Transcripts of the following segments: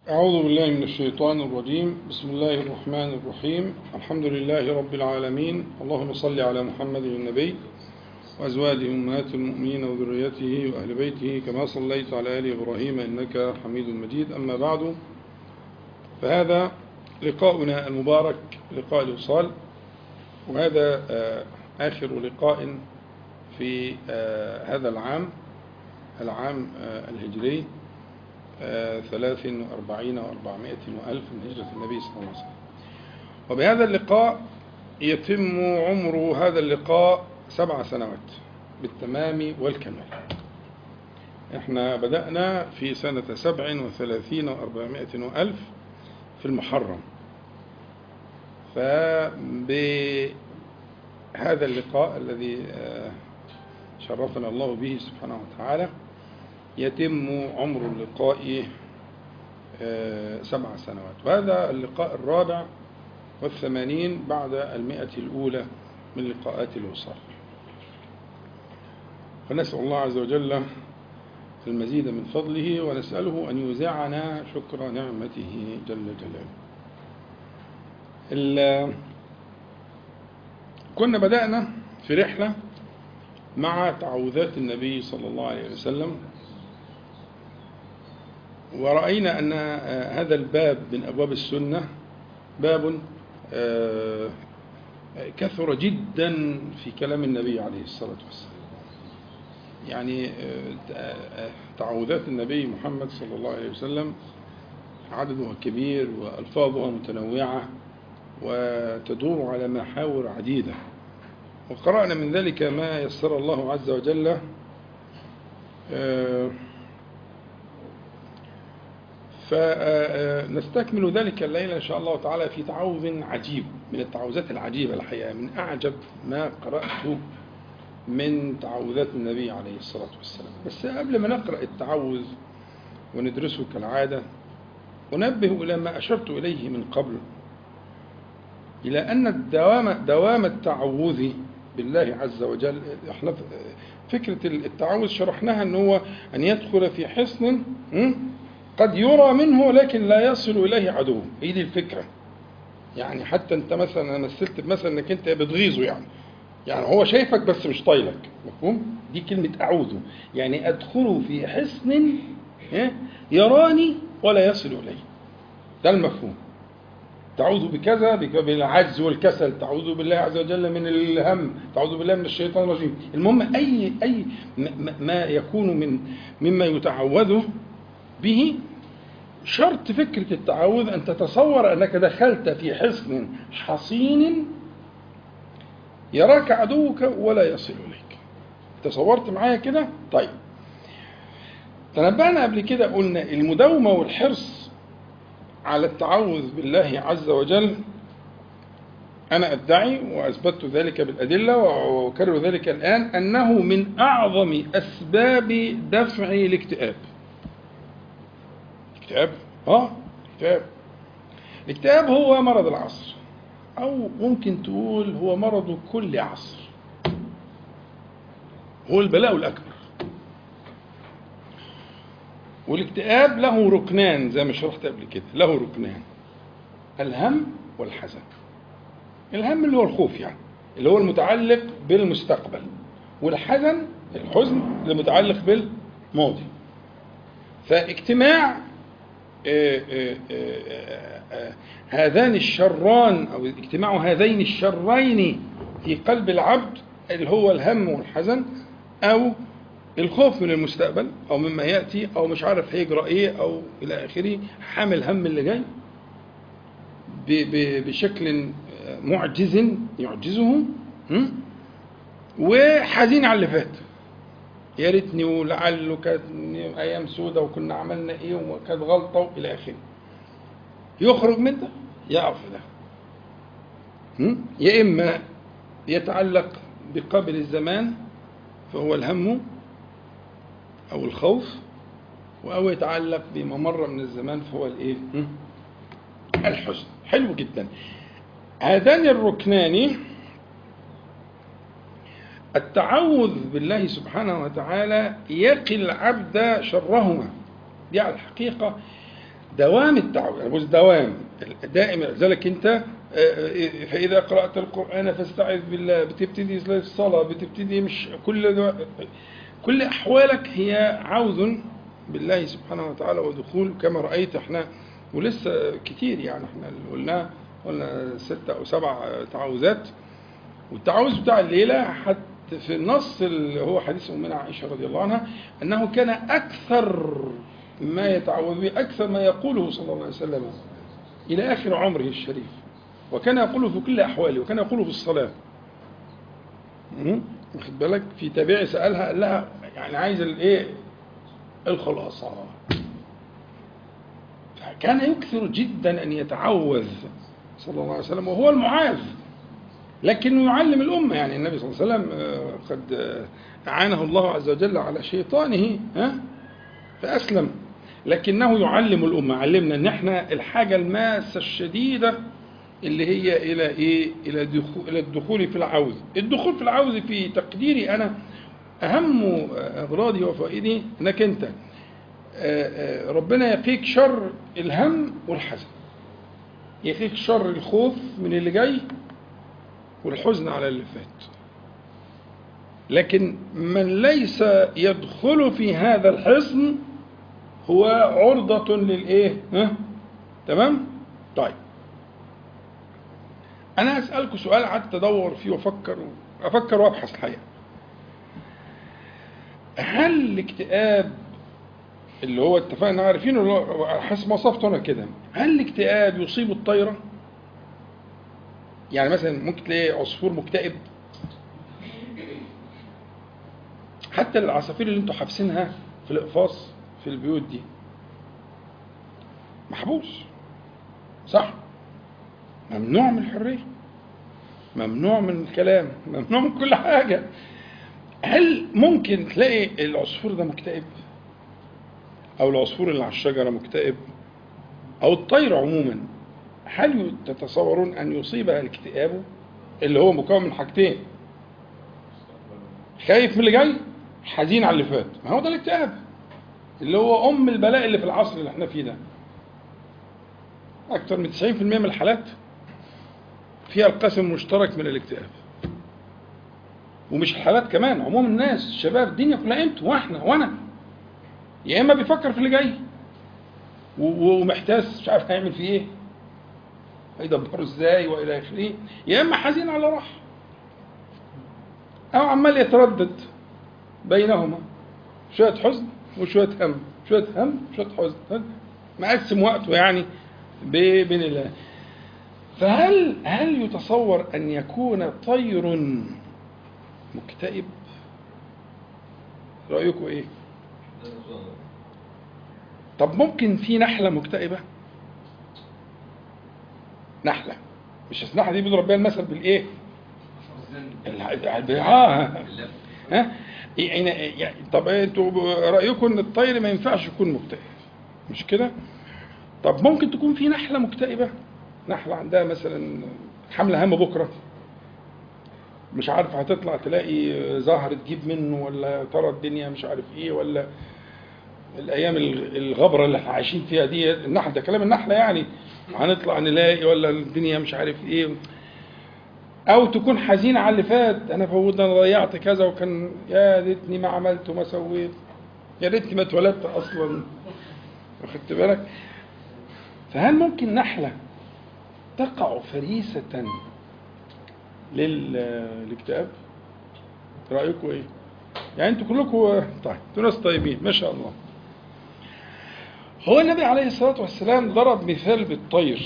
أعوذ بالله من الشيطان الرجيم. بسم الله الرحمن الرحيم. الحمد لله رب العالمين. اللهم صل على محمد النبي وأزواجه أمهات المؤمنين وذريته وأهل بيته كما صليت على آل إبراهيم إنك حميد مجيد. أما بعد، فهذا لقاؤنا المبارك، لقاء الوصال، وهذا آخر لقاء في هذا العام الهجري 43 و400 وألف من هجرة النبي صلى الله عليه وسلم. وبهذا اللقاء يتم عمر هذا اللقاء 7 سنوات بالتمام والكمال. احنا بدأنا في سنة 37 و400 وألف في المحرم. فبهذا اللقاء الذي شرفنا الله به سبحانه وتعالى يتم عمر اللقاء 7 سنوات، وهذا اللقاء 84 بعد 100 الأولى من لقاءات الوصال. فنسأل الله عز وجل المزيد من فضله، ونسأله أن يوزعنا شكر نعمته جل جلاله. كنا بدأنا في رحلة مع تعوذات النبي صلى الله عليه وسلم، ورأينا أن هذا الباب من أبواب السنة باب كثر جدا في كلام النبي عليه الصلاة والسلام. يعني تعوذات النبي محمد صلى الله عليه وسلم عددها كبير وألفاظها متنوعة وتدور على محاور عديدة، وقرأنا من ذلك ما يسر الله عز وجل. فنستكمل ذلك الليلة إن شاء الله تعالى في تعوذ عجيب من التعوذات العجيبة الحقيقة، من أعجب ما قرأته من تعوذات النبي عليه الصلاة والسلام. بس قبل ما نقرأ التعوذ وندرسه كالعادة، أنبه إلى ما أشرت إليه من قبل، إلى أن دوام التعوذ بالله عز وجل. احنا فكرة التعوذ شرحناها أنه أن يدخل في حصن قد يرى منه لكن لا يصل إليه عدو. هي دي الفكرة. يعني حتى أنت مثلا مثلت مثلا أنك أنت بتغيظه، يعني هو شايفك بس مش طايلك، مفهوم؟ دي كلمة أعوذ، يعني أدخل في حصن يراني ولا يصل إليه. ده المفهوم. تعوذ بكذا، بالعجز والكسل، تعوذ بالله عز وجل من الهم، تعوذ بالله من الشيطان الرجيم. المهم أي ما يكون مما يتعوذ به. شرط فكرة التعوذ أن تتصور أنك دخلت في حصن حصين يراك عدوك ولا يصل إليك. تصورت معايا كده؟ طيب، تنبأنا قبل كده قلنا المداومة والحرص على التعوذ بالله عز وجل، أنا أدعي وأثبت ذلك بالأدلة وأكرر ذلك الآن، أنه من أعظم أسباب دفع الاكتئاب. الاكتئاب هو مرض العصر، أو ممكن تقول هو مرض كل عصر، هو البلاء الأكبر. والاكتئاب له ركنان زي ما شرحت قبل كده، له ركنان: الهم والحزن. الهم اللي هو الخوف، اللي هو المتعلق بالمستقبل، والحزن الحزن اللي متعلق بالماضي. فاجتماع هذان الشران، أو اجتماع هذين الشرين في قلب العبد، اللي هو الهم والحزن، أو الخوف من المستقبل أو مما يأتي، أو مش عارف هيجرى إيه، أو إلى آخره، حامل هم اللي جاي بشكل يعجزه، وحزين على اللي فات، يا ريتني ولعله كانت أيام سودة وكنا عملنا إيه وكانت غلطة إلى آخره. يخرج من ده يقف ده، يا إما يتعلق بقبل الزمان فهو الهم أو الخوف، أو يتعلق بما مر من الزمان فهو الإيه؟ الحزن. حلو جدا. هذان الركنان، التعوذ بالله سبحانه وتعالى يقي العبد شرهما. دي على الحقيقة دوام التعوذ، يعني بص دوام دائما. لذلك انت فاذا قرات القران فاستعذ بالله، بتبتدي الصلاه، بتبتدي مش كل احوالك هي عوذ بالله سبحانه وتعالى ودخول كما رايت. احنا ولسه كتير يعني، احنا اللي قلنا 6 أو 7 تعوذات. والتعوذ بتاع الليله حتى في النص اللي هو حديث أمنا عائشة رضي الله عنها أنه كان أكثر ما يتعوذ به، أكثر ما يقوله صلى الله عليه وسلم إلى آخر عمره الشريف، وكان يقوله في كل أحواله، وكان يقوله في الصلاة. واخد بالك؟ في تابعي سألها قال لها يعني عايز الايه الخلاصة. فكان يكثر جدا أن يتعوذ صلى الله عليه وسلم، وهو المعاذ، لكنه يعلم الأمة. يعني النبي صلى الله عليه وسلم قد أعانه الله عز وجل على شيطانه فأسلم، لكنه يعلم الأمة. علمنا أن احنا الحاجة الماسة الشديدة اللي هي إلى إيه؟ إلى الدخول في العوذ. الدخول في العوذ في تقديري أنا أهم أغراضه وفائده أنك أنت ربنا يقيك شر الهم والحزن، يقيك شر الخوف من اللي جاي والحزن على اللي فات. لكن من ليس يدخل في هذا الحصن هو عرضة للإيه؟ تمام؟ طيب أنا أسألكم سؤال قعدت أدور فيه وأفكر وأبحث الحقيقة. هل الاكتئاب اللي هو اتفقنا عارفينه حسب ما وصفته أنا كده، هل الاكتئاب يصيب الطيرة؟ يعني مثلا ممكن تلاقي عصفور مكتئب، حتى العصافير اللي انتوا حابسينها في الإقفاص في البيوت دي محبوس، صح؟ ممنوع من الحرية، ممنوع من الكلام، ممنوع من كل حاجة. هل ممكن تلاقي العصفور ده مكتئب، أو العصفور اللي على الشجرة مكتئب، أو الطير عموما؟ هل تتصورون أن يصيبها الاكتئاب اللي هو مكون من حاجتين؟ خايف من اللي جاي، حزين على اللي فات. ما هو ده الاكتئاب اللي هو أم البلاء اللي في العصر اللي احنا فيه ده. أكثر من 90% من الحالات فيها القسم المشترك من الاكتئاب. ومش الحالات كمان، عموم الناس، الشباب، الدنيا كلها، انتوا وانا يا اما بيفكر في اللي جاي ومحتاس مش عارف هيعمل فيه ايه، هيدبره ازاي والى اخره، يا اما حزين على راح، او عمال يتردد بينهما، شويه حزن وشويه هم، شويه هم شويه حزن، مقسم وقته يعني بين الله. فهل يتصور أن يكون طير مكتئب؟ رأيكم إيه؟ طب ممكن في نحلة مكتئبة؟ نحلة، مش النحلة دي بيضرب بيها المثل بالإيه؟ يعني طب انتوا رأيكم ان الطير ما ينفعش يكون مكتئب، مش كده؟ طب ممكن تكون في نحلة مكتئبة، نحلة عندها مثلا حملة هم بكرة، مش عارف هتطلع تلاقي زهر تجيب منه، ولا ترى الدنيا مش عارف ايه، ولا الايام الغبرة اللي احنا عايشين فيها دي، النحل ده كلام النحلة يعني، هنطلع نلاقي ولا الدنيا مش عارف ايه. او تكون حزينة على اللي فات، انا ضيعت كذا، وكان يا ريتني ما عملت وما سويت، يا ريتني ما اتولدت اصلا، واخدت بالك؟ فهل ممكن نحلة تقع فريسة للاكتئاب؟ رأيكم ايه؟ يعني انتوا كلكم طيب، انتوا ناس طيبين ما شاء الله. هو النبي عليه الصلاة والسلام ضرب مثال بالطير،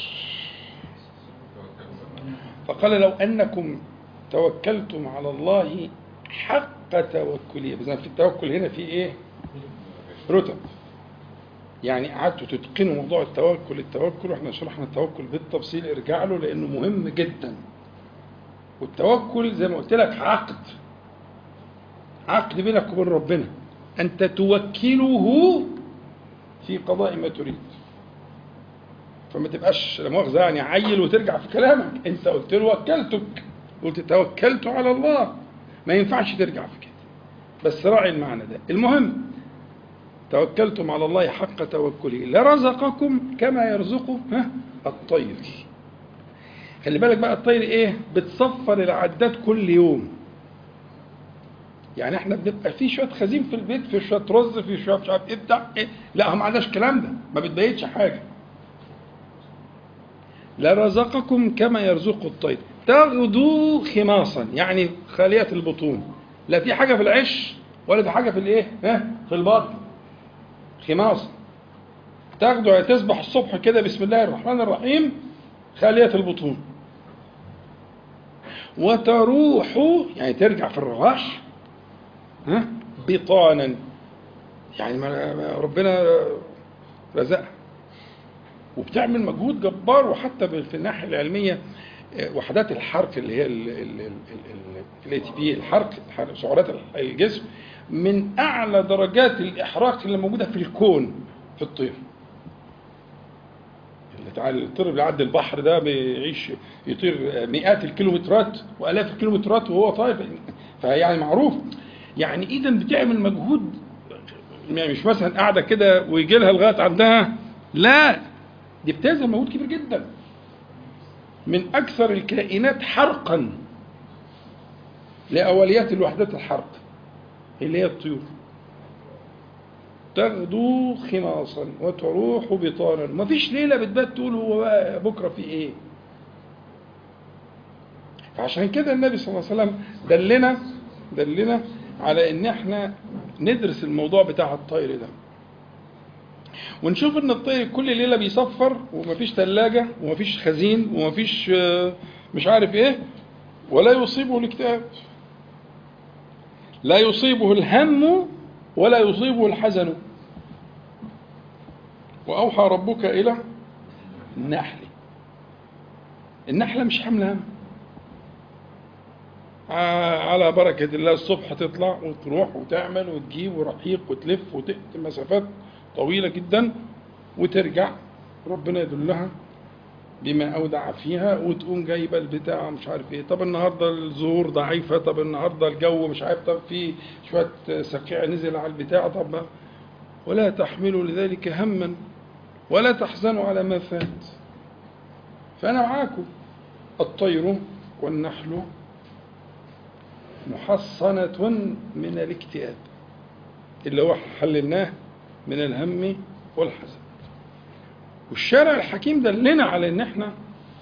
فقال لو أنكم توكلتم على الله حق توكله. بس في التوكل هنا في ايه؟ رتب. يعني قعدتوا تتقنوا موضوع التوكل، واحنا شرحنا التوكل بالتفصيل، ارجع له لانه مهم جدا. والتوكل زي ما قلت لك عقد بينك وبين ربنا، انت توكله في قضاء ما تريد. فما تبقاش لا مؤاخذة يعني عيل وترجع في كلامك، انت قلت له وكلتك، قلت توكلت على الله، ما ينفعش ترجع في كده، بس راعي المعنى ده. المهم توكلتم على الله حق توكله لرزقكم كما يرزق الطير. خلي بالك بقى الطير ايه؟ بتصفر العداد كل يوم. يعني احنا بنبقى في شويه خزين في البيت، في شويه رز، في شويه مش عارف ايه بتاع ايه، لا ما عندناش الكلام ده، ما بتبيتش حاجه. لرزقكم كما يرزق الطير تغدو خماصا، يعني خالية البطون، لا في حاجة في العش ولا في حاجة في الايه في البطن. خماصا تغدو يعني تصبح الصبح كده بسم الله الرحمن الرحيم خالية البطون، وتروح يعني ترجع في الرواح بطانا، يعني ربنا رزقها وبتعمل مجهود جبار. وحتى في الناحية العلمية وحدات الحرق اللي هي الاي تي بي، الحرق سعرات الجسم، من اعلى درجات الاحراق اللي موجوده في الكون في الطير. الطير اللي بيعدي البحر ده بيعيش يطير مئات الكيلومترات والاف الكيلومترات وهو طاير، فيعني معروف. يعني اذا بتعمل مجهود، يعني مش مثلا قاعده كده ويجي لها لغايه عندها، لا دي بتبذل مجهود كبير جدا. من أكثر الكائنات حرقا لأوليات الوحدات الحرق اللي هي الطيور. تغدو خماصا وتروح بطانا، ما فيش ليلة بتبات تقول هو بقى بكرة في إيه. فعشان كده النبي صلى الله عليه وسلم دلنا على إن احنا ندرس الموضوع بتاع الطير ده، ونشوف ان الطير كل ليلة بيصفر ومفيش ثلاجة ومفيش خزين ومفيش مش عارف ايه، ولا يصيبه الاكتئاب، لا يصيبه الهم ولا يصيبه الحزن. وأوحى ربك إلى النحلة مش حمل هم، على بركة الله الصبح تطلع وتروح وتعمل وتجيب ورحيق وتلف وتأتي مسافات طويلة جدا وترجع، ربنا يدلها بما أودع فيها، وتقوم جايبة البتاع مش عارف ايه. طب النهاردة الزهور ضعيفة، طب النهاردة الجو مش عارف، طب في شوية سقيع نزل على البتاع، طب ولا تحملوا لذلك هما ولا تحزنوا على ما فات. فأنا معاكم. الطير والنحل محصنة من الاكتئاب اللي هو حللناه من الهم والحزن. والشارع الحكيم دلنا على ان احنا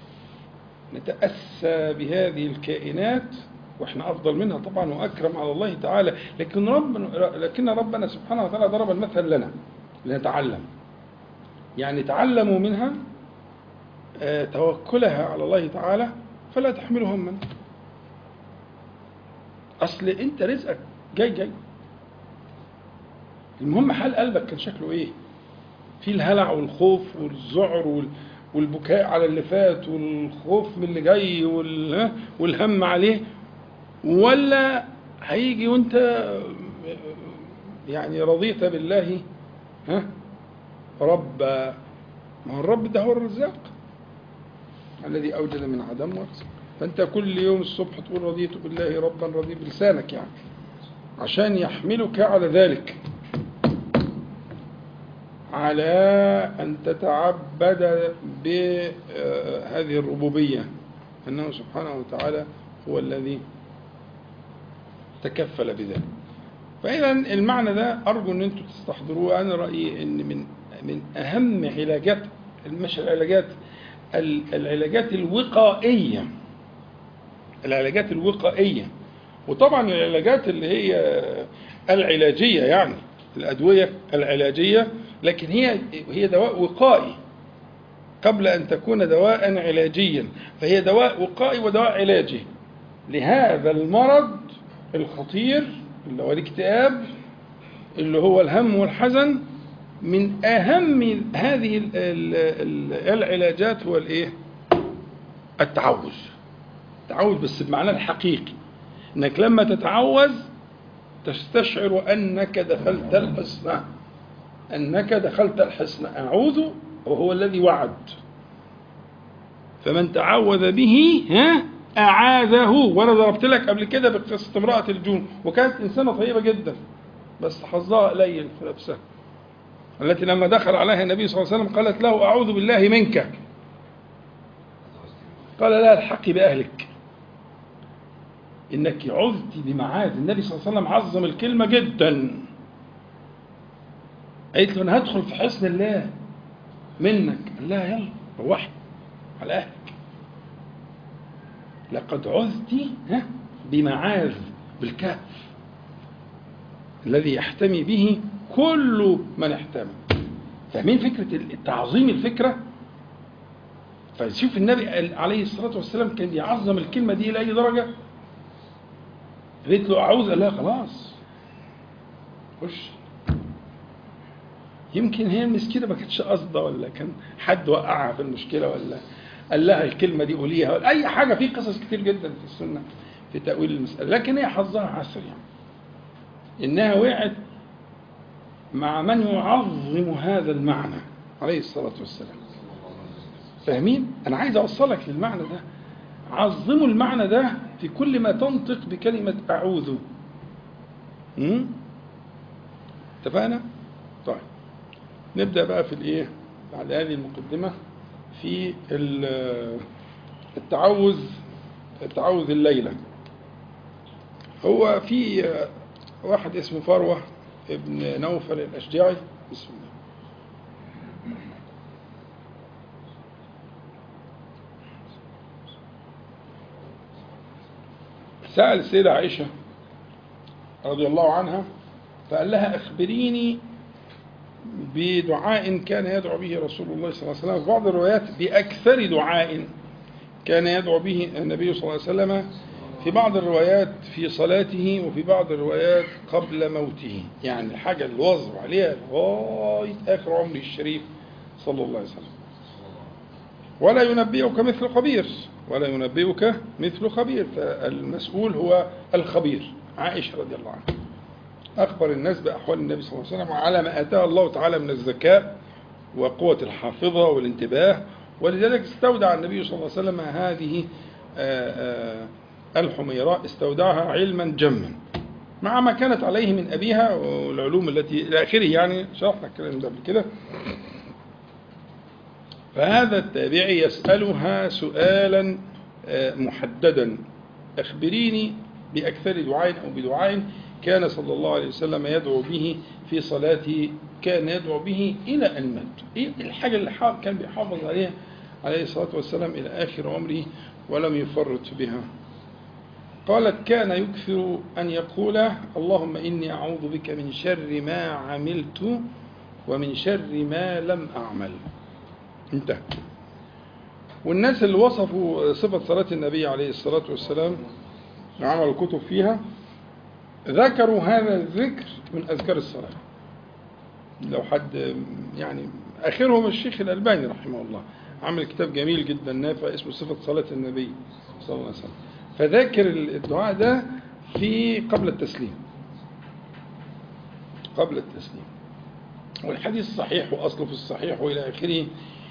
نتأسى بهذه الكائنات، واحنا افضل منها طبعا واكرم على الله تعالى، لكن ربنا سبحانه وتعالى ضرب المثل لنا لنتعلم. يعني تعلموا منها توكلها على الله تعالى فلا تحملوا هما. اصل انت رزقك جاي، المهم حال قلبك كان شكله ايه، في الهلع والخوف والذعر والبكاء على اللي فات والخوف من اللي جاي والهم عليه، ولا هيجي وانت يعني رضيت بالله رب. ما هو الرب ده هو الرزاق الذي أوجد من عدم ورزق. فأنت كل يوم الصبح تقول رضيت بالله ربا، رضي بلسانك يعني، عشان يحملك على ذلك، على أن تتعبد بهذه الربوبية، أنه سبحانه وتعالى هو الذي تكفل بذلك. فإذا المعنى ده أرجو أن أنتم تستحضروه. أنا رأيي أن من أهم علاجات، مش العلاجات الوقائية، العلاجات الوقائية، وطبعا العلاجات اللي هي العلاجية، يعني الأدوية العلاجية، لكن هي دواء وقائي قبل أن تكون دواء علاجيا، فهي دواء وقائي ودواء علاجي لهذا المرض الخطير اللي هو الاكتئاب، اللي هو الهم والحزن. من أهم هذه العلاجات هو الإيه؟ التعوذ. التعوذ بس بمعنى الحقيقي، إنك لما تتعوذ تستشعر أنك دخلت الحصن، أنك دخلت الحصن. أعوذ وهو الذي وعد، فمن تعوذ به أعاذه. وأنا ضربت لك قبل كده بقصة امرأة الجون، وكانت إنسانة طيبة جدا بس حظها قليل في نفسها، التي لما دخل عليها النبي صلى الله عليه وسلم قالت له أعوذ بالله منك، قال لا الحقي بأهلك، إنك عذت بمعاذ. النبي صلى الله عليه وسلم عظم الكلمة جدا. قالت له أنا هدخل في حصن الله منك، قال لا يلا روحي على أهلك. لقد عذت بمعاذ بالكاف الذي يحتمي به كل من احتمى. فاهمين فكرة التعظيم الفكرة؟ فشوف النبي عليه الصلاة والسلام كان يعظم الكلمة دي إلى أي درجة. قالت له أعوذ، لا خلاص خش. يمكن هي المسكينة ما كانتش قصده، ولا كان حد وقعها في المشكلة، ولا قال لها الكلمة دي قوليها، ولا أي حاجة. في قصص كتير جدا في السنة في تأويل المسألة، لكن هي حظها عسر يعني إنها وقعت مع من يعظم هذا المعنى عليه الصلاة والسلام. فاهمين؟ أنا عايز أوصلك للمعنى ده. عظموا المعنى ده في كل ما تنطق بكلمة أعوذ. اتفقنا؟ طيب نبدأ بقى في الإيه بعد هذه المقدمة في التعوذ الليلة. هو في واحد اسمه فروة ابن نوفل الأشجعي، بسم الله، سأل السيدة عائشة رضي الله عنها فقال لها أخبريني بدعاء كان يدعو به رسول الله صلى الله عليه وسلم. في بعض الروايات بأكثر دعاء كان يدعو به النبي صلى الله عليه وسلم، في بعض الروايات في صلاته، وفي بعض الروايات قبل موته، يعني الحاجة اللي واظب عليها لغاية آخر عمره الشريف صلى الله عليه وسلم. ولا ينبئك مثل خبير، ولا ينبئك مثل خبير، فالمسؤول هو الخبير. عائشة رضي الله عنها أخبر الناس بأحوال النبي صلى الله عليه وسلم وعلى ما آتاه الله تعالى من الذكاء وقوة الحافظة والانتباه، ولذلك استودع النبي صلى الله عليه وسلم هذه الحميراء، استودعها علما جما مع ما كانت عليه من أبيها والعلوم التي إلى آخره، يعني شرحنا الكلام ده قبل كده. فهذا التابعي يسألها سؤالا محددا: أخبريني بأكثر دعاء أو بدعاء كان صلى الله عليه وسلم يدعو به في صلاته، كان يدعو به إلى أن مات. إيه الحاجة اللي كان بيحافظ عليها عليه الصلاة والسلام إلى آخر عمره ولم يفرط بها؟ قالت: كان يكثر أن يقول: اللهم إني أعوذ بك من شر ما عملت ومن شر ما لم أعمل. انتهى. والناس اللي وصفوا صفة صلاة النبي عليه الصلاة والسلام وعملوا كتب فيها ذكروا هذا الذكر من أذكار الصلاة. لو حد يعني آخرهم الشيخ الألباني رحمه الله عمل كتاب جميل جدا نافع اسمه صفة صلاة النبي صلى الله عليه وسلم، فذاكر الدعاء ده في قبل التسليم، قبل التسليم. والحديث صحيح وأصله في الصحيح وإلى آخره.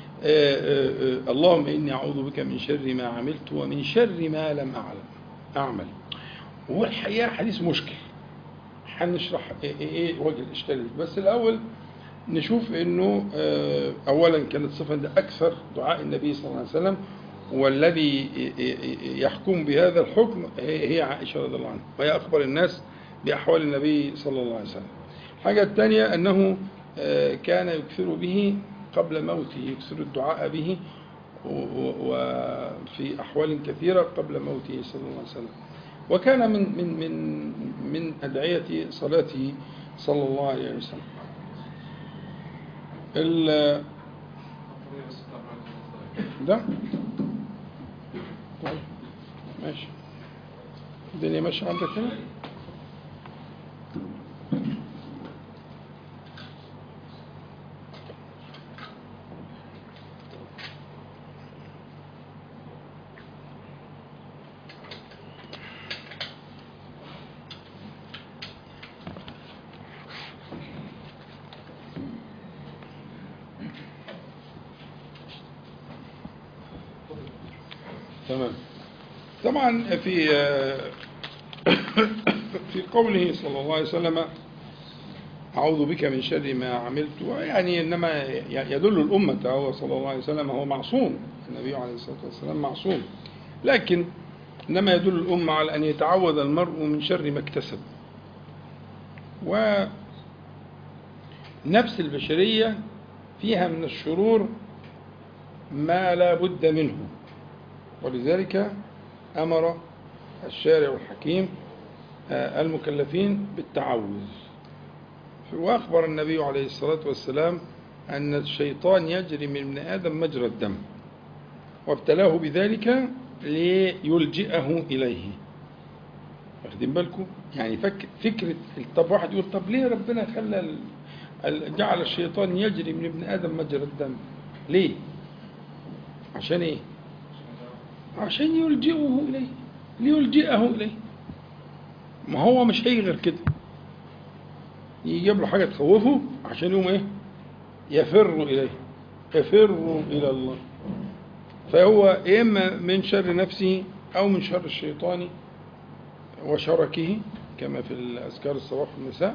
اللهم إني أعوذ بك من شر ما عملت ومن شر ما لم أعمل. وهو الحقيقة حديث مشكل، هنشرح إيه وجه الإشكال. بس الأول نشوف إنه أولا كانت صفة أكثر دعاء النبي صلى الله عليه وسلم، والذي يحكم بهذا الحكم هي عائشة رضي الله عنها، وهي أخبر الناس بأحوال النبي صلى الله عليه وسلم. الحاجة الثانية أنه كان يكثر به قبل موته، يكثر الدعاء به وفي أحوال كثيرة قبل موته صلى الله عليه وسلم. وكان من أدعية صلاته صلى الله عليه وسلم. ده طيب ماشي، الدنيا ماشية عندك هنا. تمام. طبعا في قوله صلى الله عليه وسلم أعوذ بك من شر ما عملت، يعني إنما يدل الأمة هو صلى الله عليه وسلم هو معصوم، النبي عليه الصلاة والسلام معصوم، لكن إنما يدل الأمة على أن يتعوذ المرء من شر ما اكتسب. ونفس البشرية فيها من الشرور ما لا بد منه، ولذلك أمر الشارع الحكيم المكلفين بالتعوذ. وأخبر النبي عليه الصلاة والسلام أن الشيطان يجري من ابن آدم مجرى الدم، وابتلاه بذلك ليلجئه إليه. واخدين بالكم؟ يعني فكرة، طب واحد يقول طب ليه ربنا جعل الشيطان يجري من ابن آدم مجرى الدم؟ ليه؟ عشان إيه؟ عشان يلجئه إليه، ليلجئه إليه. ما هو مش هي غير كده، يجيب له حاجة تخوفه عشان يقوم إيه؟ يفر إليه، يفر إلى الله. فهو إما من شر نفسه أو من شر الشيطان وشركه كما في الأذكار الصباح والمساء.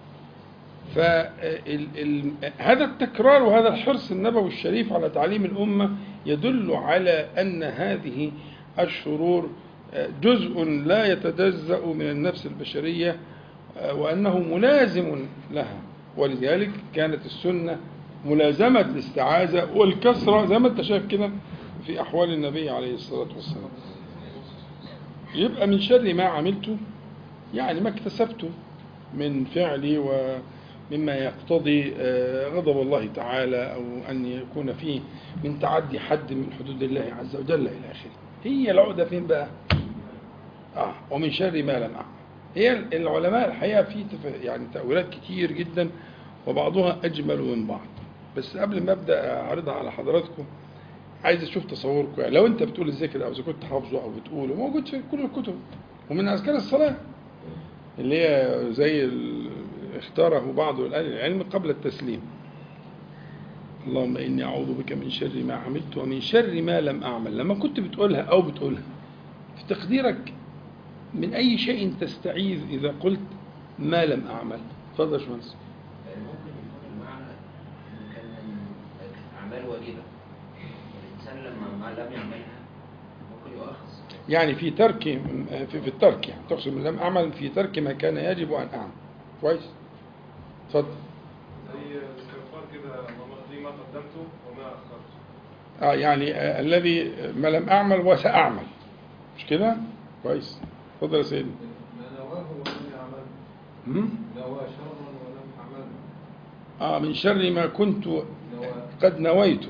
فهذا التكرار وهذا الحرص النبوي الشريف على تعليم الأمة يدل على أن هذه الشرور جزء لا يتجزأ من النفس البشرية، وأنه ملازم لها. ولذلك كانت السنة ملازمة الاستعاذة والكسرة زي ما انت شايف كده في أحوال النبي عليه الصلاة والسلام. يبقى من شر ما عملته يعني ما اكتسبته من فعلي ومما يقتضي غضب الله تعالى، أو أن يكون فيه من تعدي حد من حدود الله عز وجل إلى آخره. هي العقدة فين بقى؟ ومن شر ما لم أعمل. هي العلماء الحقيقة في يعني تأويلات كتير جدا وبعضها أجمل من بعض، بس قبل ما أبدأ أعرضها على حضراتكم عايز أشوف تصوركم. يعني لو أنت بتقول الذكر أو إذا كنت حافظه أو بتقوله، موجود في كل الكتب ومن أذكار الصلاة اللي هي زي اختاره بعض أهل العلم قبل التسليم: اللهم إني أعوذ بك من شر ما عملت ومن شر ما لم أعمل. لما كنت بتقولها أو بتقولها في تقديرك من أي شيء تستعيذ إذا قلت ما لم أعمل؟ تفضل يا باشمهندس. ممكن يكون المعنى كان من أعمال واجبة، والإنسان لما لم يعملها ممكن يؤاخذ. يعني في ترك، في الترك، يعني تقصد من لم أعمل في ترك ما كان يجب أن أعمل. كويس، تفضل. زي استغفار كده، اللهم ما قدمته وما أخرته. يعني الذي ما لم أعمل وسأعمل، مش كده؟ كويس، تفضل يا سيدي. ما نواه ولم يعمل. نوى شرا ولم عمل. من شر ما كنت قد نويته.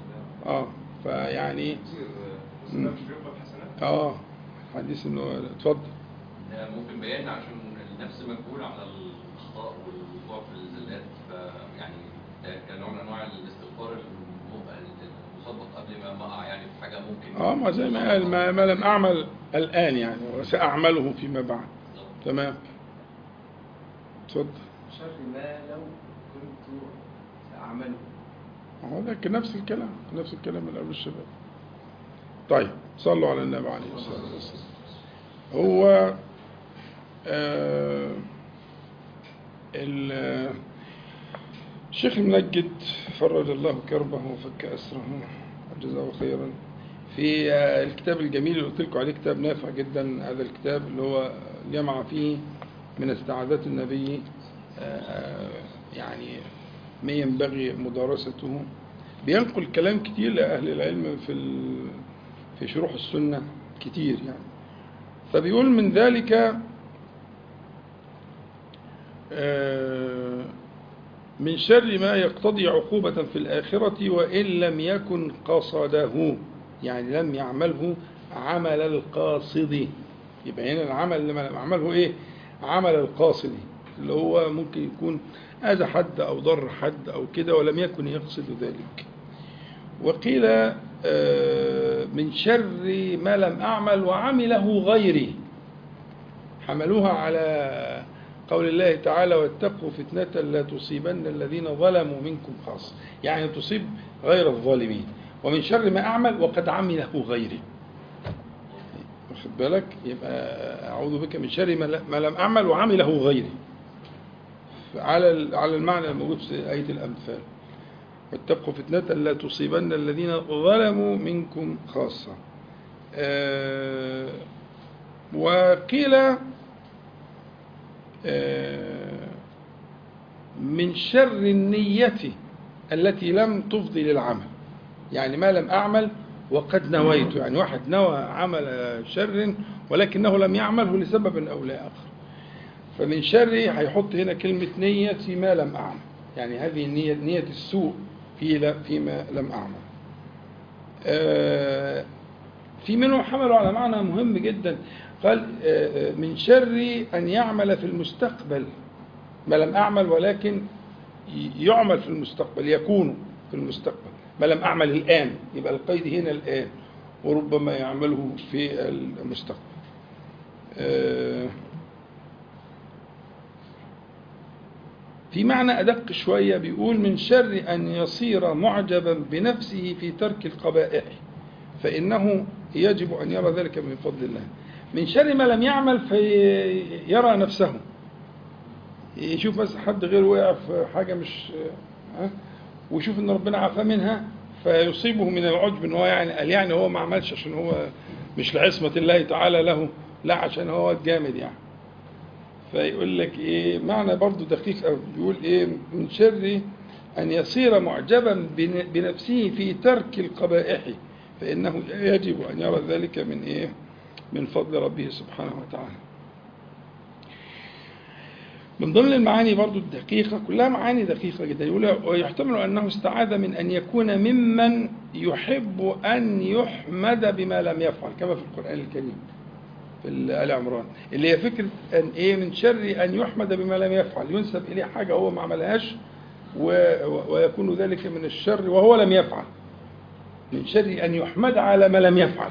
فيعني مش بيقبل حسنات. حديث انه اتفضل. ده ممكن بيان عشان النفس مجبولة على الأخطاء والوقوع في الزلات، فيعني كنوع من أنواع الاستغفار المسبق قبل ما أقع يعني في حاجة ممكن. ما زي ما قال ما لم أعمل الآن يعني وسأعمله فيما بعد. تمام، اتفضل. شر ما لو كنت سأعمله. ده نفس الكلام اللي قبل الشباب. طيب، صلوا على النبي عليه الصلاة والسلام. هو الشيخ المنجد فرج الله كربه وفك أسره وجزاه خيرا في الكتاب الجميل اللي قلت لكم عليه، كتاب نافع جدا. هذا الكتاب اللي هو جمع فيه من استعاذات النبي يعني ما ينبغي مدارسته. بينقل كلام كتير لأهل العلم في شروح السنة كتير يعني. فبيقول من ذلك من شر ما يقتضي عقوبة في الآخرة وإن لم يكن قصده، يعني لم يعمله عمل القاصد. يبقى هنا العمل اللي لم يعمله إيه؟ عمل القاصد، اللي هو ممكن يكون أذى حد أو ضر حد أو كده ولم يكن يقصد ذلك. وقيل من شر ما لم أعمل وعمله غيري، حملوها على قول الله تعالى: واتقوا فتنة لا تصيبن الذين ظلموا منكم خاصة، يعني تصيب غير الظالمين. ومن شر ما أعمل وقد عمله غيري، واخد بالك؟ يبقى أعوذ بك من شر ما لم أعمل وعمله غيري. على المعنى الموجود في آية الأنفال، واتقوا فتنة لا تصيبن الذين ظلموا منكم خاصة. وقيل من شر النية التي لم تفضي للعمل، يعني ما لم أعمل وقد نويت، يعني واحد نوى عمل شر ولكنه لم يعمله لسبب أو لآخر، فمن شر هيحط هنا كلمة نية ما لم أعمل، يعني هذه النية نية السوء فيما لم أعمل. في منهم حملوا على معنى مهم جدا، قال من شر أن يعمل في المستقبل ما لم أعمل، ولكن يعمل في المستقبل، يكون في المستقبل ما لم أعمل الآن، يبقى القيد هنا الآن، وربما يعمله في المستقبل. في معنى أدق شوية بيقول من شر أن يصير معجبا بنفسه في ترك القبائح، فإنه يجب أن يرى ذلك من فضل الله. من شر ما لم يعمل فيرى نفسه، يشوف بس حد غير وقع في حاجة مش ويشوف ان ربنا عافاه منها فيصيبه من العجب ان هو يعني هو ما عملش عشان هو مش لعصمة الله تعالى له، لا عشان هو الجامد يعني. فيقول لك ايه معنى برضو دقيق قوي، بيقول ايه من شر ان يصير معجبا بنفسه في ترك القبائح، فانه يجب ان يرى ذلك من ايه من فضل ربه سبحانه وتعالى. من ضمن المعاني برضو الدقيقة، كلها معاني دقيقة جدا، يقول ويحتمل أنه استعاذ من أن يكون ممن يحب أن يحمد بما لم يفعل، كما في القرآن الكريم في آل عمران، اللي هي فكرة أن إيه من شر أن يحمد بما لم يفعل، ينسب إليه حاجة هو ما عملهاش ويكون ذلك من الشر وهو لم يفعل. من شر أن يحمد على ما لم يفعل.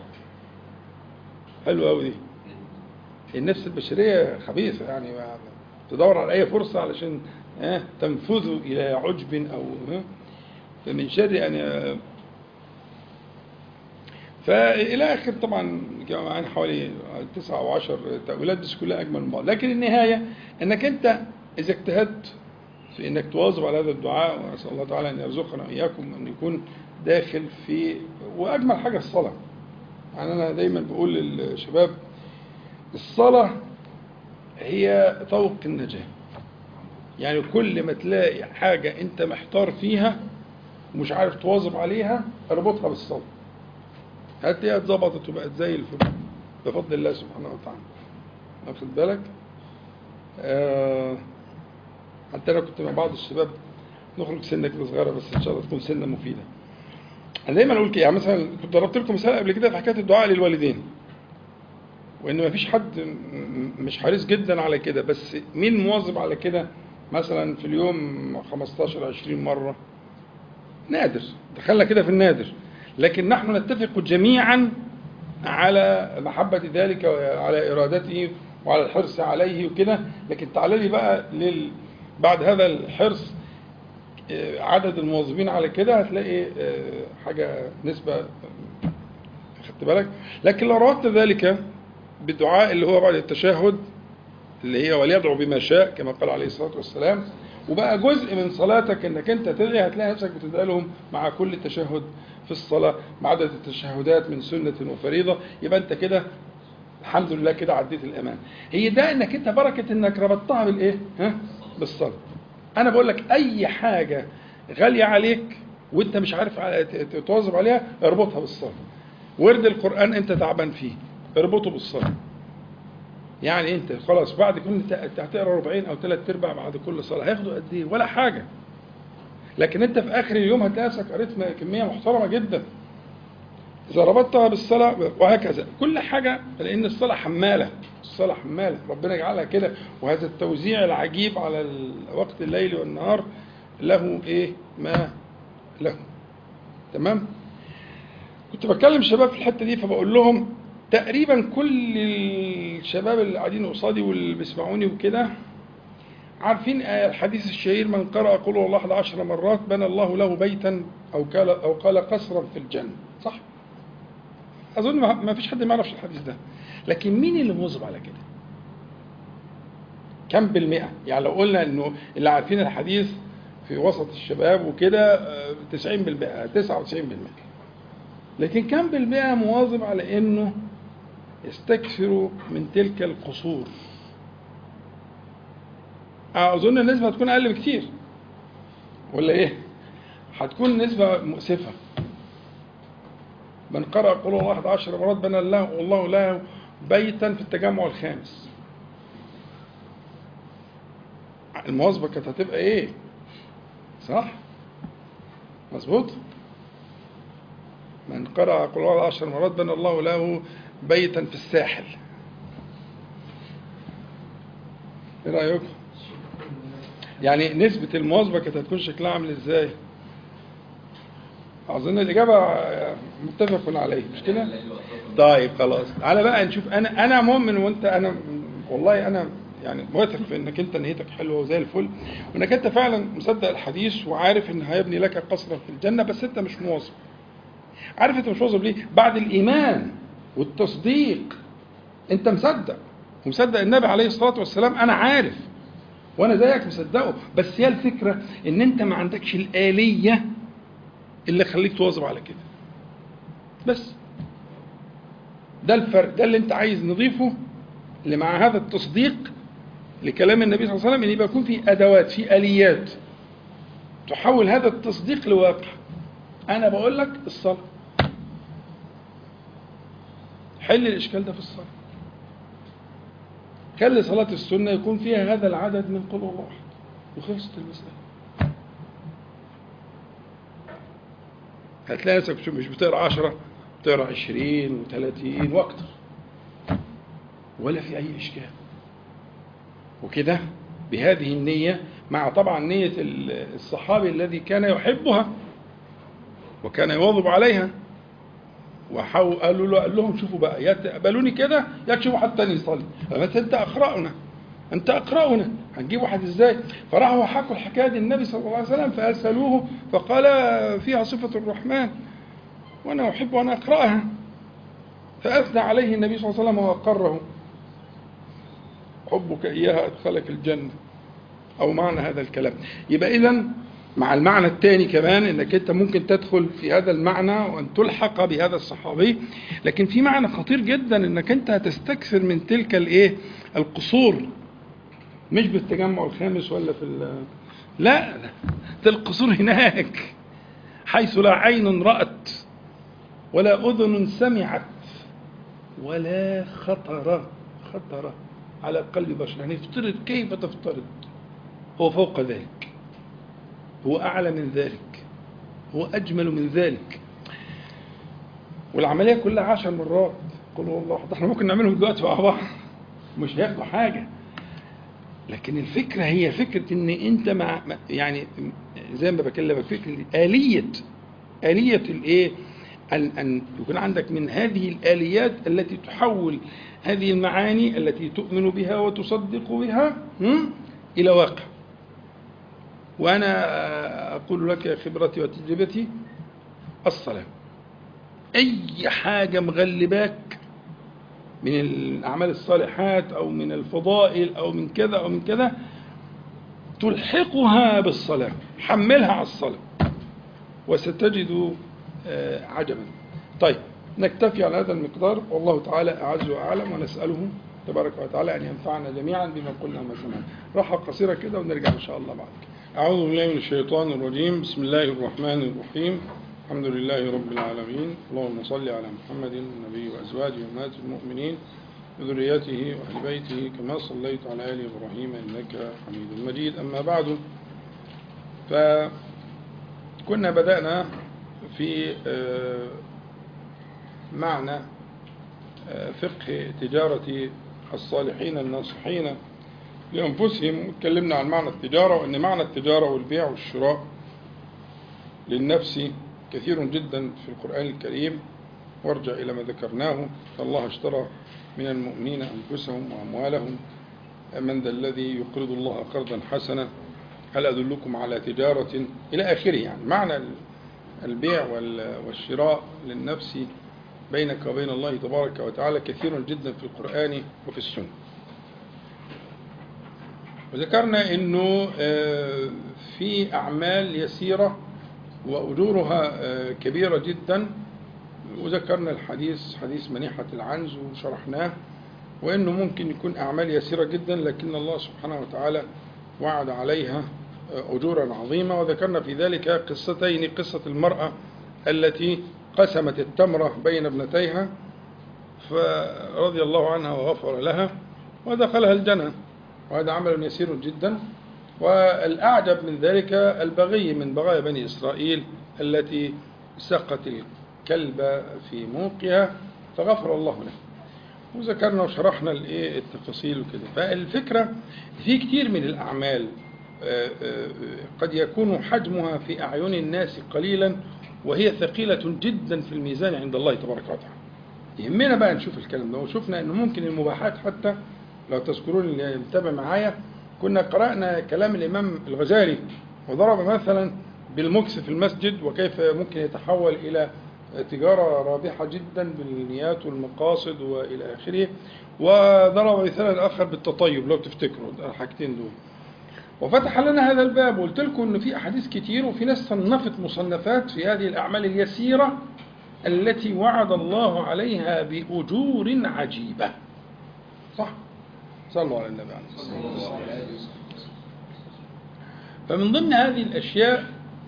حلوة أوي دي. النفس البشرية خبيثة، يعني تدور على أي فرصة علشان تنفذ إلى عجب أو فمن شر أن فإلى آخر. طبعا معانا حوالي 9 أو 10 تأويلات، بس كلها أجمل من بعض، لكن النهاية أنك أنت إذا اجتهدت في أنك تواظب على هذا الدعاء، وأسأل الله تعالى أن يرزقنا وإياكم أن يكون داخل في، وأجمل حاجة الصلاة. يعني أنا دايما بقول للشباب الصلاة هي طوق النجاة، يعني كل ما تلاقي حاجة أنت محتار فيها ومش عارف تواظب عليها اربطها بالصلاة، هتلاقيها اتظبطت وبقت زي الفل بفضل الله سبحانه وتعالى. واخد بالك؟ حتى أنا كنت مع بعض الشباب نخرج سنة كده صغيرة، بس إن شاء الله تكون سنة مفيدة. أنا دايما أقول كده، يعني مثلا كنت ضربت لكم مثال قبل كده في حكاية الدعاء للوالدين، وإن ما فيش حد مش حريص جدا على كده، بس مين مواظب على كده مثلا في اليوم 15-20 مرة؟ نادر، دخلنا كده في النادر. لكن نحن نتفق جميعا على محبة ذلك وعلى إرادته وعلى الحرص عليه وكده. لكن تعالى لي بقى بعد هذا الحرص عدد المواظبين على كده هتلاقي حاجة نسبة، خدت بالك؟ لكن لو ربطت ذلك بالدعاء اللي هو بعد التشهد اللي هي وليدعو بما شاء كما قال عليه الصلاة والسلام، وبقى جزء من صلاتك انك انت تدعي، هتلاقي نفسك بتدعي لهم مع كل تشهد في الصلاة مع عدد التشهدات من سنة وفريضة، يبقى انت كده الحمد لله كده عديت الأمان. هي ده انك انت بركة انك ربطتها بالايه؟ بالصلاة. انا بقول لك اي حاجة غالية عليك وانت مش عارف تواظب عليها اربطها بالصلاة. ورد القرآن انت تعبان فيه اربطه بالصلاة. يعني انت خلاص بعد كل هتقرا 40 أو 3/4 بعد كل صلاة هياخدوا قد ايه؟ ولا حاجة. لكن انت في اخر اليوم هتلاقي نفسك قريت كمية محترمة جدا اذا ربطتها بالصلاة، وهكذا كل حاجة، لان الصلاة حمالة، الصلاة حمالة، ربنا يجعلها كده. وهذا التوزيع العجيب على وقت الليل والنهار له ايه ما له. تمام؟ كنت بكلم الشباب في الحتة دي فبقول لهم تقريبا كل الشباب اللي قاعدين قصادي واللي بيسمعوني وكده عارفين الحديث الشهير من قرأ قل هو الله 11 مرات بنى الله له بيتا أو قال قصرا في الجنة، صح؟ أظن ما فيش حد ما يعرفش الحديث ده. لكن مين اللي مواظب على كده؟ كم بالمئة؟ يعني لو قلنا إنه اللي عارفين الحديث في وسط الشباب وكده 90%، 99%، لكن كم بالمئة مواظب على إنه يستكثروا من تلك القصور؟ أظن النسبة هتكون أقل بكتير، ولا إيه؟ هتكون نسبة مؤسفة. من قرأ قل هو أحد 10 مرات بنى الله له بيتا في التجمع الخامس. المواظبة كانت هتبقى إيه؟ صح؟ مظبوط؟ من قرأ قل هو 10 مرات بنى الله له بيتا في الساحل. إيه رأيكم؟ يعني نسبة المواظبة كانت هتكون شكلها عامل إزاي؟ أظن الإجابة متفق عليه، مش كده؟ طيب خلاص، تعالى بقى نشوف. أنا مؤمن وأنت، أنا والله أنا يعني واثق في إنك أنت نيتك حلوة وزي الفل، وإنك أنت فعلا مصدق الحديث وعارف إن هيبني لك قصرا في الجنة، بس أنت مش مواظب. عارف أنت مش مواظب ليه؟ بعد الإيمان والتصديق أنت مصدق ومصدق النبي عليه الصلاة والسلام، أنا عارف وأنا زيك مصدقه، بس هي الفكرة إن أنت ما عندكش الآلية اللي خليك تواظب على كده. بس ده الفرق، ده اللي انت عايز نضيفه اللي مع هذا التصديق لكلام النبي صلى الله عليه وسلم، ان يبقى يكون في ادوات، في اليات تحول هذا التصديق لواقع. انا بقول لك الصلاه، حل الاشكال ده في الصلاه، خلي صلاه السنه يكون فيها هذا العدد من قل الله احد وخلصت المساله. هتلاقي نفسك مش بتقرا 10، بتقرا 20 و30 واكتر، ولا في اي اشكال. وكده بهذه النية، مع طبعا نية الصحابي الذي كان يحبها وكان يواظب عليها، قال لهم شوفوا بقى، يا تقبلوني كده يا تشوفوا حد تاني يصلي، بس انت اقرأنا هنجيب واحد ازاي؟ فراحوا حكوا الحكايه دي النبي صلى الله عليه وسلم، فاسالوه فقال فيها صفه الرحمن وانا احب ان اقراها، فاثنى عليه النبي صلى الله عليه وسلم واقره. حبك اياها ادخلك الجنه، او معنى هذا الكلام. يبقى اذا مع المعنى الثاني كمان انك انت ممكن تدخل في هذا المعنى وان تلحق بهذا الصحابي، لكن في معنى خطير جدا انك انت هتستكثر من تلك القصور، مش بالتجمع الخامس ولا لا، ده القصور هناك حيث لا عين رأت ولا أذن سمعت ولا خطر على قلب بشر. يعني افترض كيف تفترض، هو فوق ذلك، هو أعلى من ذلك، هو أجمل من ذلك. والعملية كلها 10 مرات قل هو الله. احنا ممكن نعملهم دلوقتي مع بعض مش هياخدوا حاجة، لكن الفكرة هي فكرة ان انت يعني زي ما بكلمك فكرة آلية الايه، ان يكون عندك من هذه الآليات التي تحول هذه المعاني التي تؤمن بها وتصدق بها الى واقع. وانا اقول لك خبرتي وتجربتي، الصلاة اي حاجة مغلباك من الأعمال الصالحات أو من الفضائل أو من كذا أو من كذا، تلحقها بالصلاة، حملها على الصلاة وستجد عجبا. طيب نكتفي على هذا المقدار، والله تعالى أعز وأعلم، ونسأله تبارك وتعالى أن ينفعنا جميعا بما قلنا وما سمعنا. راحة قصيرة كده ونرجع إن شاء الله بعد كده. أعوذ بالله من الشيطان الرجيم، بسم الله الرحمن الرحيم، الحمد لله رب العالمين، اللهم صل على محمد النبي وأزواجه وأمهات المؤمنين وذريته وأهل بيته كما صليت على آل إبراهيم إنك حميد مجيد. أما بعد، فكنا بدأنا في معنى فقه تجارة الصالحين الناصحين لأنفسهم، وتكلمنا عن معنى التجارة، وأن معنى التجارة والبيع والشراء للنفس كثير جدا في القرآن الكريم. وارجع إلى ما ذكرناه، الله اشترى من المؤمنين أنفسهم وأموالهم، من ذا الذي يقرض الله قرضا حسنا، هل أدلكم على تجارة إلى آخره. يعني معنى البيع والشراء للنفس بينك وبين الله تبارك وتعالى كثير جدا في القرآن وفي السنة. وذكرنا أنه في أعمال يسيرة وأجورها كبيرة جدا، وذكرنا الحديث حديث منيحة العنز وشرحناه، وأنه ممكن يكون أعمال يسيرة جدا لكن الله سبحانه وتعالى وعد عليها أجورا عظيمة. وذكرنا في ذلك قصتين: قصة المرأة التي قسمت التمرة بين ابنتيها فرضي الله عنها وغفر لها ودخلها الجنة، وهذا عمل يسير جدا. والأعجب من ذلك البغي من بغايا بني إسرائيل التي سقت الكلب في موقها فغفر الله له. وذكرنا وشرحنا التفاصيل وكده. فالفكرة في كتير من الأعمال قد يكون حجمها في أعين الناس قليلا وهي ثقيلة جدا في الميزان عند الله تبارك وتعالى. يهمنا بقى نشوف الكلام ده، وشفنا أنه ممكن المباحات حتى لو تذكرون اللي يتابع معايا كنا قرأنا كلام الإمام الغزالي وضرب مثلا بالمكس في المسجد وكيف ممكن يتحول إلى تجارة رابحة جدا بالنيات والمقاصد وإلى آخره، وضرب مثالا آخر بالتطيب لو تفتكروا الحاجتين دول. وفتح لنا هذا الباب، وقلت لكم أن في أحاديث كتير وفي ناس صنفت مصنفات في هذه الأعمال اليسيرة التي وعد الله عليها بأجور عجيبة. صح؟ صلوا على النبي عليه الصلاة والسلام. فمن ضمن هذه الأشياء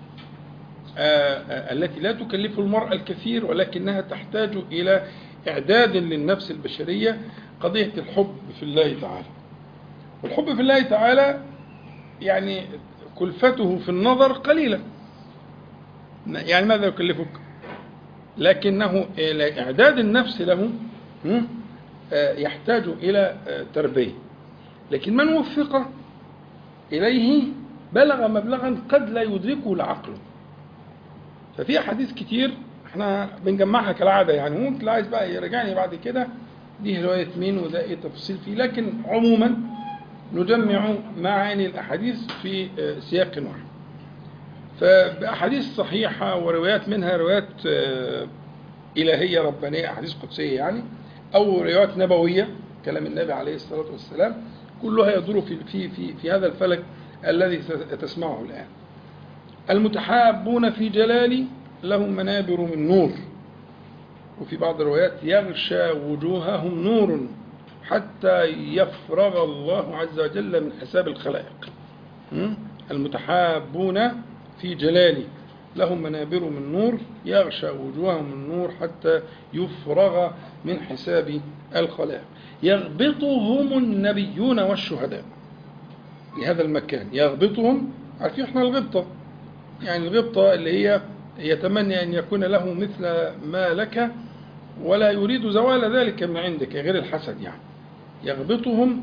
التي لا تكلف المرأة الكثير ولكنها تحتاج إلى إعداد للنفس البشرية قضية الحب في الله تعالى. والحب في الله تعالى يعني كلفته في النظر قليلة، يعني ماذا يكلفك؟ لكنه إعداد النفس له يحتاج إلى تربية. لكن من وفق إليه بلغ مبلغا قد لا يدركه العقل. ففي أحاديث كتير احنا بنجمعها كالعادة، يعني ممكن اللي عايز بقى يرجعني بعد كده دي رواية مين وده ايه تفاصيل فيه، لكن عموما نجمع معاني الأحاديث في سياق واحد. فبأحاديث صحيحة وروايات منها روايات إلهية ربانية، أحاديث قدسية يعني، أو روايات نبوية كلام النبي عليه الصلاة والسلام، كلها يدور في هذا الفلك الذي تسمعه الآن. المتحابون في جلالي لهم منابر من نور، وفي بعض الروايات يغشى وجوههم نور حتى يفرغ الله عز وجل من حساب الخلائق. المتحابون في جلالي لهم منابر من نور يغشى وجوههم النور حتى يفرغ من حساب الخلائق. يغبطهم النبيون والشهداء لهذا المكان. يغبطهم، عارفين احنا الغبطة، يعني الغبطة اللي هي يتمنى أن يكون له مثل ما لك ولا يريد زوال ذلك من عندك، غير الحسد يعني. يغبطهم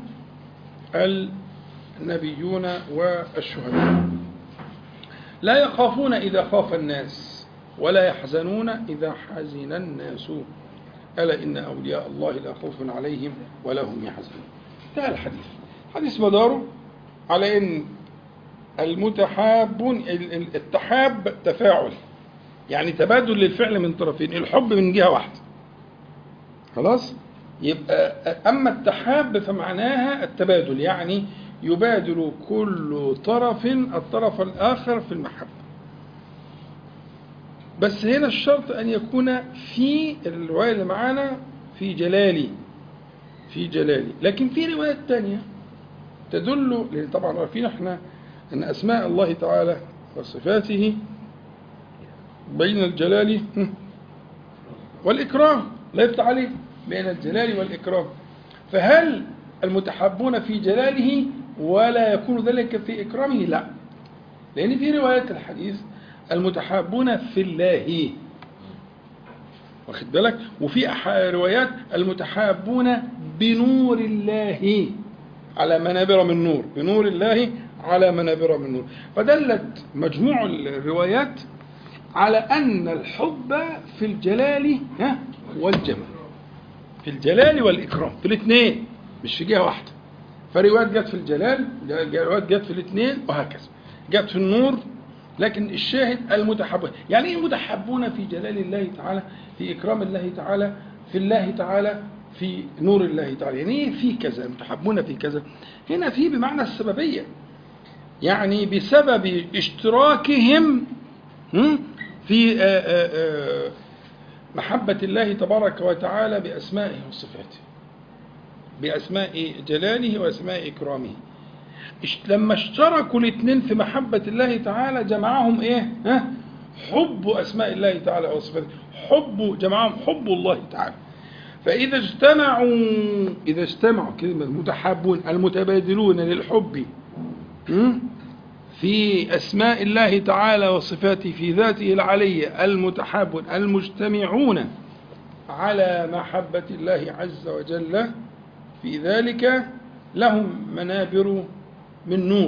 النبيون والشهداء. لا يخافون إذا خاف الناس ولا يحزنون إذا حزن الناس، ألا إن أولياء الله لا خوف عليهم ولا هم يحزنون. ده الحديث. حديث مداره على إن المتحابون، التحاب تفاعل يعني تبادل للفعل من طرفين، الحب من جهة واحدة خلاص. يبقى أما التحاب فمعناها التبادل، يعني يبادل كل طرف الطرف الآخر في المحبة. بس هنا الشرط أن يكون في الرواية اللي معانا في جلالي، في جلالي. لكن في روايات تانية تدل، لأن طبعا عارفين احنا أن أسماء الله تعالى وصفاته بين الجلال والإكرام، لا يفتح عليه، بين الجلال والإكرام. فهل المتحبون في جلاله ولا يكون ذلك في إكرامه؟ لا، لأن في رواية الحديث المتحابون في الله، واخد بالك، وفي روايات المتحابون بنور الله على منابر من نور، بنور الله على منابر من نور. فدلت مجموع الروايات على أن الحب في الجلال والجمال، في الجلال والإكرام، في الاثنين مش في جهة واحدة. فروايات جت في الجلال، روايات جت في الاثنين، وهكذا جت في النور. لكن الشاهد المتحبون، يعني ايه المتحبون في جلال الله تعالى، في إكرام الله تعالى، في الله تعالى، في نور الله تعالى. يعني ايه في كذا؟ المتحبون في كذا هنا في بمعنى السببية، يعني بسبب اشتراكهم في محبة الله تبارك وتعالى بأسمائه وصفاته، بأسماء جلاله وأسماء إكرامه. لما اشتركوا الاثنين في محبة الله تعالى جمعهم ايه؟ حب أسماء الله تعالى وصفاته، جمعهم حب الله تعالى. فإذا اجتمعوا كلمة المتحابون المتبادلون للحب في أسماء الله تعالى وصفاته في ذاته العلية، المتحابون المجتمعون على محبة الله عز وجل، في ذلك لهم منابر من نور.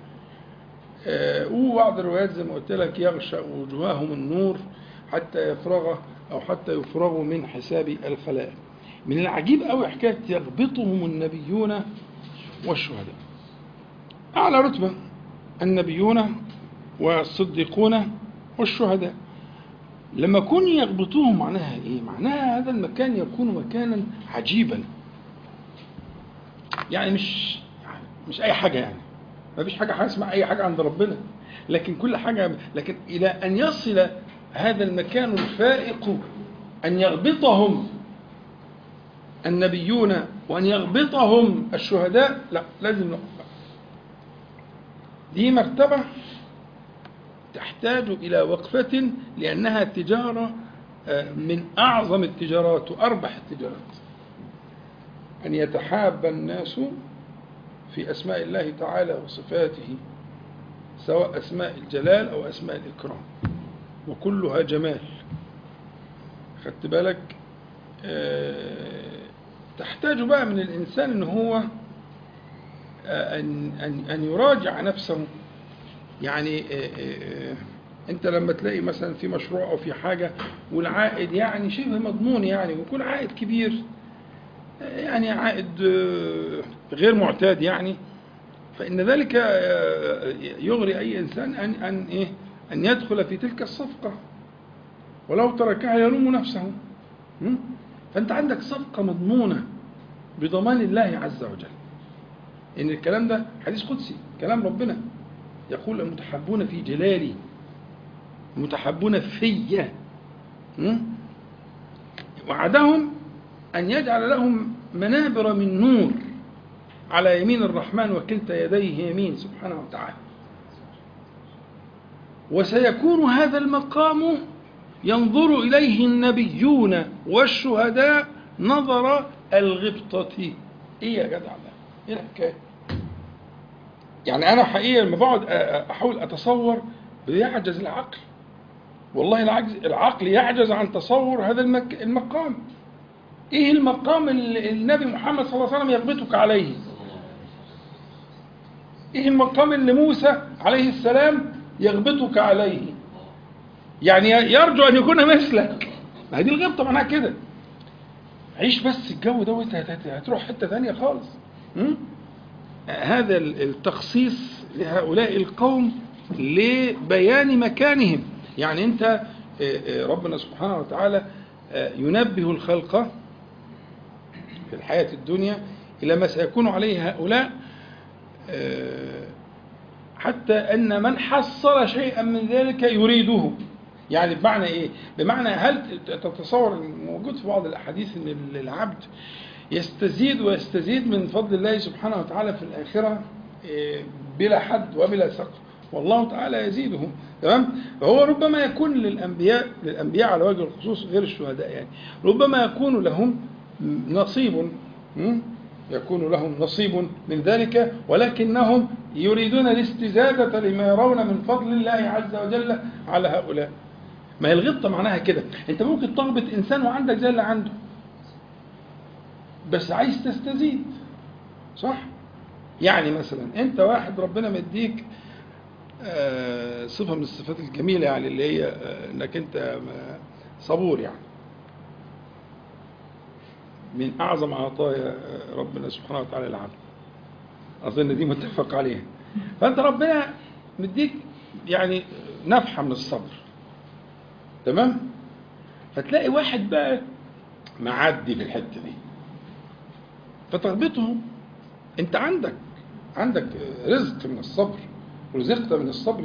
وبعض الروايات زي ما قلت لك يغشى وجوههم النور حتى يفرغوا من حساب الخلائق. من العجيب أوي حكاية يغبطهم النبيون والشهداء. أعلى رتبة النبيون والصديقون والشهداء. لما كن يغبطوهم معناها إيه؟ معناها هذا المكان يكون مكانا عجيبا، يعني مش أي حاجة، يعني ما فيش حاجة اسمها أي حاجة عند ربنا، لكن كل حاجة، لكن إلى أن يصل هذا المكان الفائق أن يغبطهم النبيون وأن يغبطهم الشهداء، لا لازم نقف. دي مرتبة تحتاج إلى وقفة، لأنها تجارة من أعظم التجارات وأربح التجارات، أن يتحاب الناس في أسماء الله تعالى وصفاته، سواء أسماء الجلال أو أسماء الإكرام، وكلها جمال. خدت بالك؟ تحتاج بقى من الإنسان أن هو أن يراجع نفسه. يعني أنت لما تلاقي مثلا في مشروع أو في حاجة والعائد يعني شبه مضمون، يعني ويكون عائد كبير، يعني عائد غير معتاد، يعني فإن ذلك يغري أي إنسان أن يدخل في تلك الصفقة، ولو تركها يلوم نفسه. فأنت عندك صفقة مضمونة بضمان الله عز وجل. إن الكلام ده حديث قدسي، كلام ربنا يقول المتحبون في جلالي، المتحبون في، وعدهم أن يجعل لهم منابر من نور على يمين الرحمن وكلتا يديه يمين سبحانه وتعالى. وسيكون هذا المقام ينظر إليه النبيون والشهداء نظر الغبطة. إيه يا جدع ده؟ إيه الحكاية؟ يعني أنا حقيقة لما بقعد أحاول أتصور بيعجز العقل، والله العقل يعجز عن تصور هذا المقام. إيه المقام اللي النبي محمد صلى الله عليه وسلم يغبطك عليه؟ إيه المقام اللي موسى عليه السلام يغبطك عليه؟ يعني يرجو أن يكون مثلك. هذه الغبطة معناها كده. عيش بس الجو ده هتروح حتة ثانية خالص. هذا التخصيص لهؤلاء القوم لبيان مكانهم. يعني أنت ربنا سبحانه وتعالى ينبه الخلق في الحياة الدنيا إلى ما سيكون عليه هؤلاء، حتى أن من حصل شيئا من ذلك يريده. يعني بمعنى إيه؟ بمعنى هل تتصور موجود في بعض الأحاديث أن العبد يستزيد ويستزيد من فضل الله سبحانه وتعالى في الآخرة بلا حد وبلا سقف، والله تعالى يزيده. تمام؟ فهو ربما يكون للأنبياء على وجه الخصوص غير الشهداء، يعني ربما يكون لهم نصيب من ذلك، ولكنهم يريدون الاستزادة لما يرون من فضل الله عز وجل على هؤلاء. ما هي الغبطة معناها كده. انت ممكن تغبط انسان وعندك زي اللي عنده، بس عايز تستزيد، صح؟ يعني مثلا انت واحد ربنا مديك صفة من الصفات الجميلة، يعني اللي هي انك انت صبور، يعني من أعظم عطايا ربنا سبحانه وتعالى العبد، أظن دي متفق عليها. فأنت ربنا مديك يعني نفحة من الصبر، تمام؟ فتلاقي واحد بقى معدي في الحتة دي، فتغبطهم. أنت عندك رزق من الصبر، ورزقت من الصبر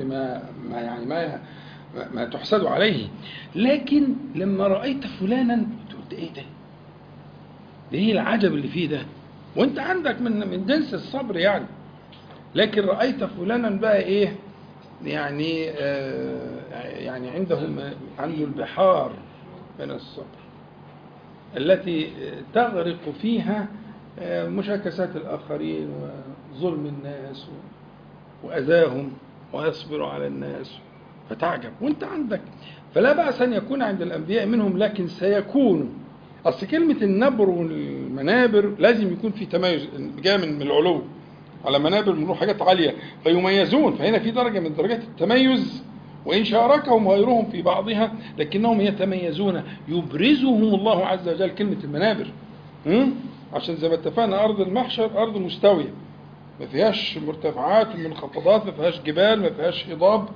ما تحسد عليه. لكن لما رأيت فلانا قلت إيه ده؟ إيه العجب اللي فيه ده؟ وأنت عندك من جنس الصبر يعني. لكن رأيت فلانا بقى إيه؟ يعني عنده البحار من الصبر التي تغرق فيها مشاكسات الآخرين وظلم الناس وأذاهم، ويصبر على الناس، فتعجب. وانت عندك، فلا بأس أن يكون عند الأنبياء منهم، لكن سيكون. أصل كلمة النبر والمنابر لازم يكون في تميز، جاء من العلو على منابر من حاجات عالية فيميزون، فهنا في درجة من درجات التميز، وإن شاركهم غيرهم في بعضها لكنهم يتميزون، يبرزهم الله عز وجل. كلمة المنابر عشان زي ما اتفقنا أرض المحشر أرض مستوية، ما فيهاش مرتفعات ومنخفضات، ما فيهاش جبال، ما فيهاش هضاب.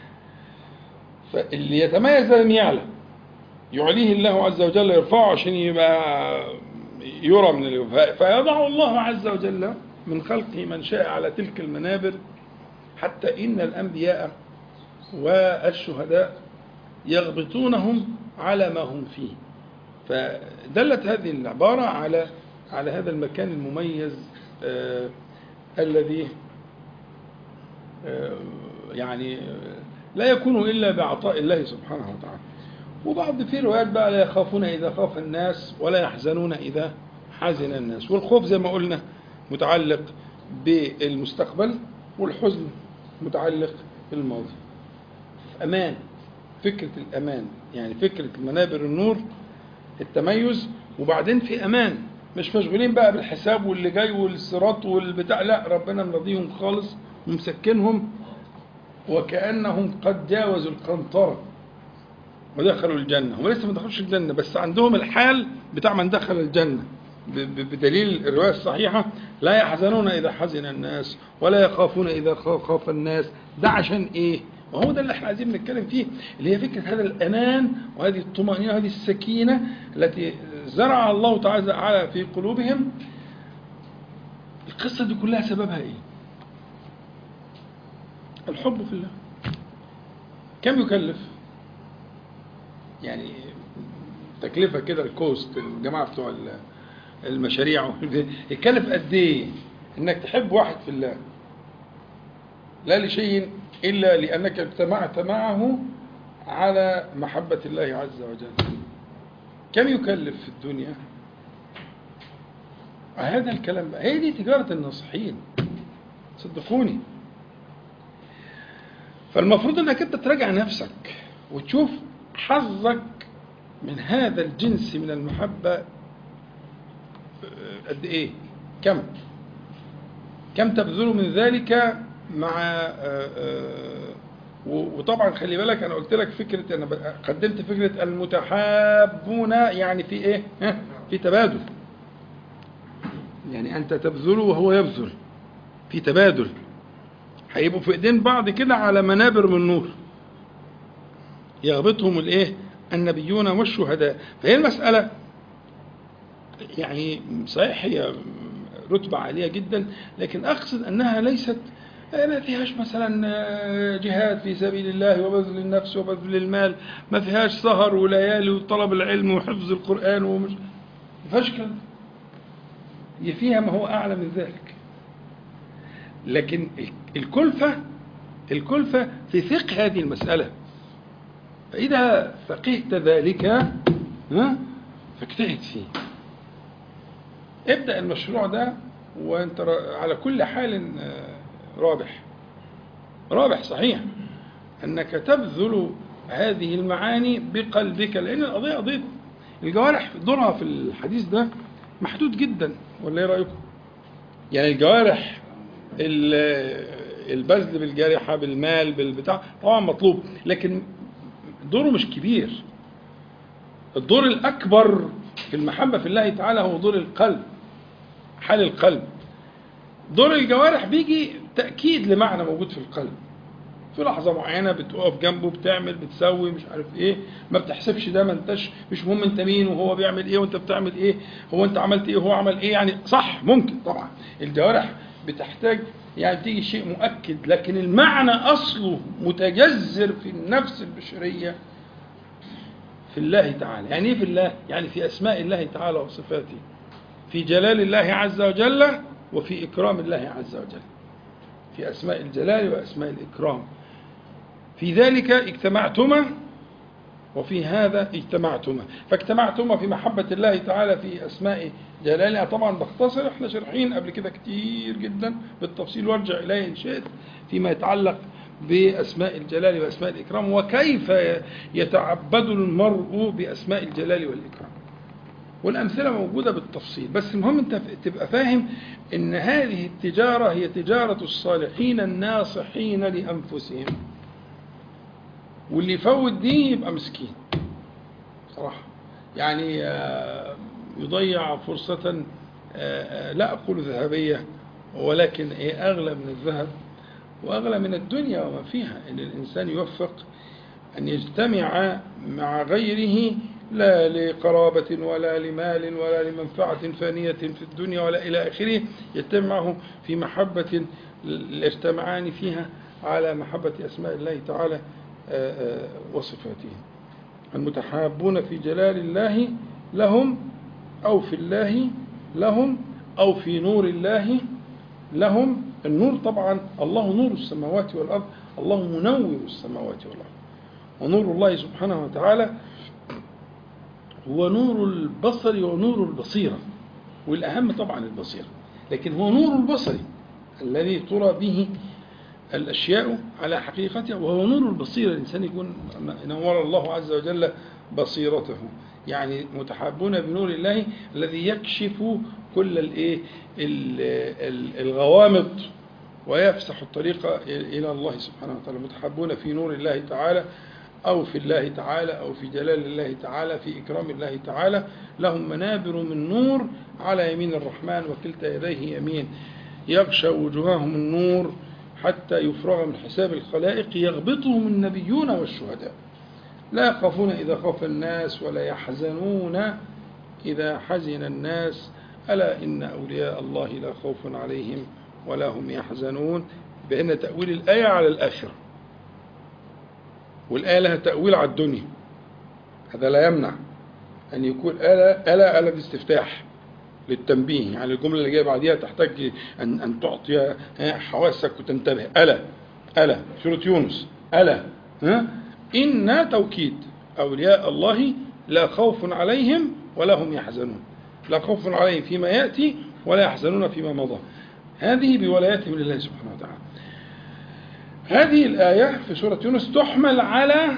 فاللي يتميز لم يعلى، يعليه الله عز وجل، يرفعه عشان يبقى يرى من الوفاء. فيضع الله عز وجل من خلقه من شاء على تلك المنابر، حتى إن الأنبياء والشهداء يغبطونهم على ما هم فيه. فدلت هذه العبارة على هذا المكان المميز الذي يعني لا يكون إلا بعطاء الله سبحانه وتعالى. وبعض في روايات بقى لا يخافون إذا خاف الناس ولا يحزنون إذا حزن الناس. والخوف زي ما قلنا متعلق بالمستقبل، والحزن متعلق بالماضي. أمان، فكرة الأمان، يعني فكرة منابر النور التميز، وبعدين في أمان، مش مشغولين بقى بالحساب واللي جاي والصراط والبتاع، لا، ربنا مرضيهم خالص ومسكنهم وكأنهم قد جاوزوا القنطرة ودخلوا الجنة. هم لسه ما دخلوش الجنة، بس عندهم الحال بتاع من دخل الجنة، بدليل الرواية الصحيحة: لا يحزنون إذا حزن الناس ولا يخافون إذا خاف الناس. ده عشان إيه؟ وهو ده اللي احنا عايزين نتكلم فيه، اللي هي فكرة هذا الأمان وهذه الطمأنينة وهذه السكينة التي زرع الله تعالى في قلوبهم. القصة دي كلها سببها إيه؟ الحب في الله. كم يكلف؟ يعني تكلفة كده، الكوست، الجماعة بتوع المشاريع يكلف قد إيه إنك تحب واحد في الله؟ لا لشيء إلا لأنك اجتمعت معه على محبة الله عز وجل. كم يكلف في الدنيا؟ هذا الكلام بقى، هي دي تجارة الناصحين، صدقوني. فالمفروض أنك أنت تراجع نفسك وتشوف حظك من هذا الجنس من المحبة قد إيه، كم تبذل من ذلك مع وطبعا خلي بالك، أنا قلت لك فكرة، أنا قدمت فكرة المتحابون، يعني في إيه؟ في تبادل، يعني أنت تبذل وهو يبذل، في تبادل، هيبقوا في إيدين بعض كده على منابر من نور يغبطهم الإيه؟ النبيون والشهداء. فهي المسألة يعني صحيح هي رتبة عالية جدا، لكن أقصد أنها ليست، ما فيهاش مثلا جهاد في سبيل الله وبذل النفس وبذل المال، ما فيهاش سهر وليالي وطلب العلم وحفظ القرآن ما فيهاش كده، فيها ما هو أعلى من ذلك. لكن الكلفة في فقه هذه المسألة. فإذا فقهت ذلك فاجتهد فيه، ابدأ المشروع ده وانت على كل حال رابح صحيح أنك تبذل هذه المعاني بقلبك، لأن القضية قضية الجوارح دورها في الحديث ده محدود جدا، ولا ايه رأيكم؟ يعني الجوارح البذل بالجارحة بالمال بالبتاع طبعا مطلوب، لكن دوره مش كبير. الدور الأكبر في المحبة في الله تعالى هو دور القلب، حال القلب. دور الجوارح بيجي تأكيد لمعنى موجود في القلب، في لحظة معينة بتقف جنبه، بتعمل، بتسوي، مش عارف ايه، ما بتحسبش ده، ما انتش مش مهم انت مين وهو بيعمل ايه وانت بتعمل ايه، هو انت عملت ايه وهو عمل ايه. يعني صح ممكن طبعا الجوارح بتحتاج يعني تيجي شيء مؤكد، لكن المعنى أصله متجذر في النفس البشرية في الله تعالى. يعني ايه في الله؟ يعني في أسماء الله تعالى وصفاته، في جلال الله عز وجل وفي إكرام الله عز وجل، في أسماء الجلال وأسماء الإكرام. في ذلك اجتمعتما وفي هذا اجتمعتما، فاجتمعتما في محبة الله تعالى في أسماء جلاله. طبعا بختصر، احنا شرحين قبل كده كتير جدا بالتفصيل، وارجع إليه إن شئت فيما يتعلق بأسماء الجلال وأسماء الإكرام، وكيف يتعبد المرء بأسماء الجلال والإكرام. والأمثلة موجودة بالتفصيل، بس المهم أنت تبقى فاهم إن هذه التجارة هي تجارة الصالحين الناصحين لأنفسهم، واللي يفوت دي يبقى مسكين صراحة. يعني يضيع فرصة لا أقول ذهبية، ولكن أغلى من الذهب وأغلى من الدنيا وما فيها، إن الإنسان يوفق أن يجتمع مع غيره، لا لقرابة ولا لمال ولا لمنفعة فانية في الدنيا ولا إلى آخره، يجتمعه في محبة يجتمعان فيها على محبة أسماء الله تعالى وصفاته. المتحابون في جلال الله لهم، أو في الله لهم، أو في نور الله لهم. النور طبعا الله نور السماوات والأرض، الله منور السماوات والأرض، ونور الله سبحانه وتعالى هو نور البصر ونور البصيرة، والأهم طبعا البصيرة، لكن هو نور البصر الذي ترى به الأشياء على حقيقتها، وهو نور البصيرة، الإنسان يكون نور الله عز وجل بصيرته. يعني متحابون بنور الله الذي يكشف كل الغوامض ويفسح الطريق إلى الله سبحانه وتعالى. متحابون في نور الله تعالى، أو في الله تعالى، أو في جلال الله تعالى، في إكرام الله تعالى. لهم منابر من نور على يمين الرحمن وكلتا يديه يمين، يغشى وجوههم النور حتى يفرغ من حساب الخلائق، يغبطهم النبيون والشهداء، لا يخافون إذا خاف الناس ولا يحزنون إذا حزن الناس، ألا إن أولياء الله لا خوف عليهم ولا هم يحزنون. بأن تأويل الآية على الآخرة، والآية لها تأويل على الدنيا، هذا لا يمنع أن يكون ألا استفتاح للتنبيه. يعني الجملة اللي جاية بعديها تحتاج أن تعطي حواسك وتنتبه. ألا سورة يونس، ألا إن توكيد أولياء الله لا خوف عليهم ولا هم يحزنون، لا خوف عليهم فيما يأتي ولا يحزنون فيما مضى. هذه بولايتهم لله سبحانه وتعالى. هذه الآية في سورة يونس تحمل على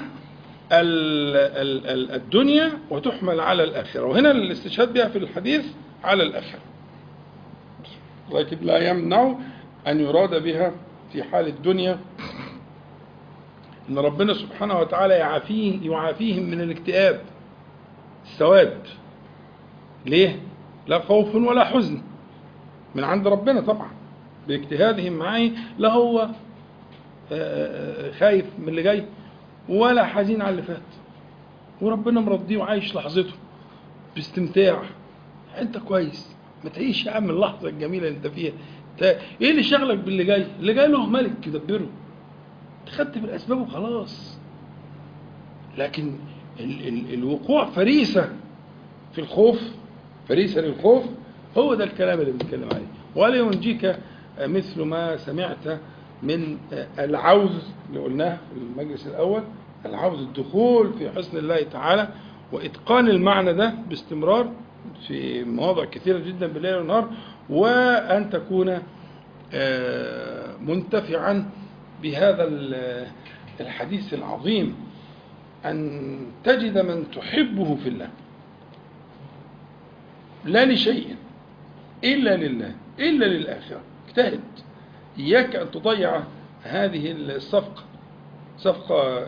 الدنيا وتحمل على الآخرة، وهنا الاستشهاد بها في الحديث على الآخرة، لكن لا يمنع أن يراد بها في حال الدنيا أن ربنا سبحانه وتعالى يعافيهم من الاكتئاب السواد. ليه؟ لا خوف ولا حزن من عند ربنا طبعا باجتهادهم معي، لا هو خايف من اللي جاي ولا حزين على اللي فات، وربنا مرضيه وعايش لحظته باستمتاع. انت كويس، ما تعيش يا عم اللحظة الجميلة اللي انت فيها. ايه اللي شغلك باللي جاي؟ اللي جاي له ملك يدبره، خدت بالأسباب وخلاص. لكن الوقوع فريسة في الخوف، فريسة للخوف، هو ده الكلام اللي بنتكلم عليه. ولا ينجيك مثل ما سمعت من العوز اللي قلناه في المجلس الأول، العوز الدخول في حسن الله تعالى وإتقان المعنى ده باستمرار في مواضع كثيرة جدا بالليل والنهار، وأن تكون منتفعا بهذا الحديث العظيم، أن تجد من تحبه في الله لا لشيء إلا لله إلا للآخرة. اجتهد، إياك أن تضيع هذه الصفقة، صفقة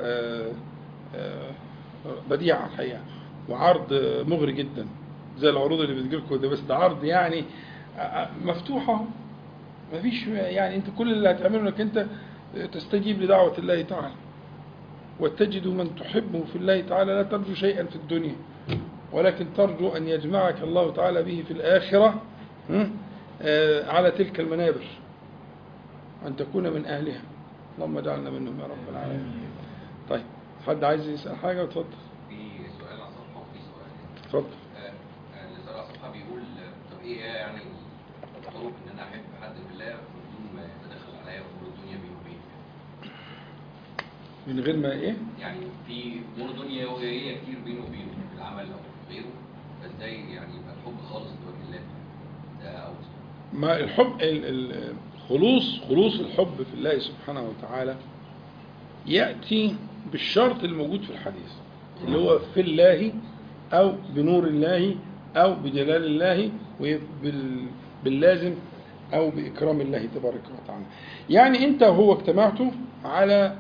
بديعة الحقيقة، وعرض مغري جدا زي العروض اللي بتجيلكم ده، بس ده عرض يعني مفتوحة، مفيش يعني انت كل اللي هتعمله انك انت تستجيب لدعوة الله تعالى. وتجد من تحبه في الله تعالى لا ترجو شيئا في الدنيا، ولكن ترجو أن يجمعك الله تعالى به في الآخرة على تلك المنابر، أن تكون من أهلها. اللهم اجعلنا منهم يا رب العالمين. طيب، حد عايز يسأل حاجة؟ اتفضل. في سؤال على الصفحة وفي سؤال. اتفضل. اللي سأل على الصفحة بيقول طب إيه يعني الطرق إن أنا أحب حد بالله بدون ما يتدخل عليا أمور الدنيا بيني وبينه؟ من غير ما إيه؟ يعني في أمور دنيوية كتير بينه وبينه في العمل أو في غيره، فإزاي يعني يبقى الحب خالص لوجه الله؟ ده أول سؤال. ما الحب خلوص الحب في الله سبحانه وتعالى يأتي بالشرط الموجود في الحديث، اللي هو في الله أو بنور الله أو بجلال الله باللازم أو بإكرام الله تبارك وتعالى. يعني أنت وهو اجتمعتوا على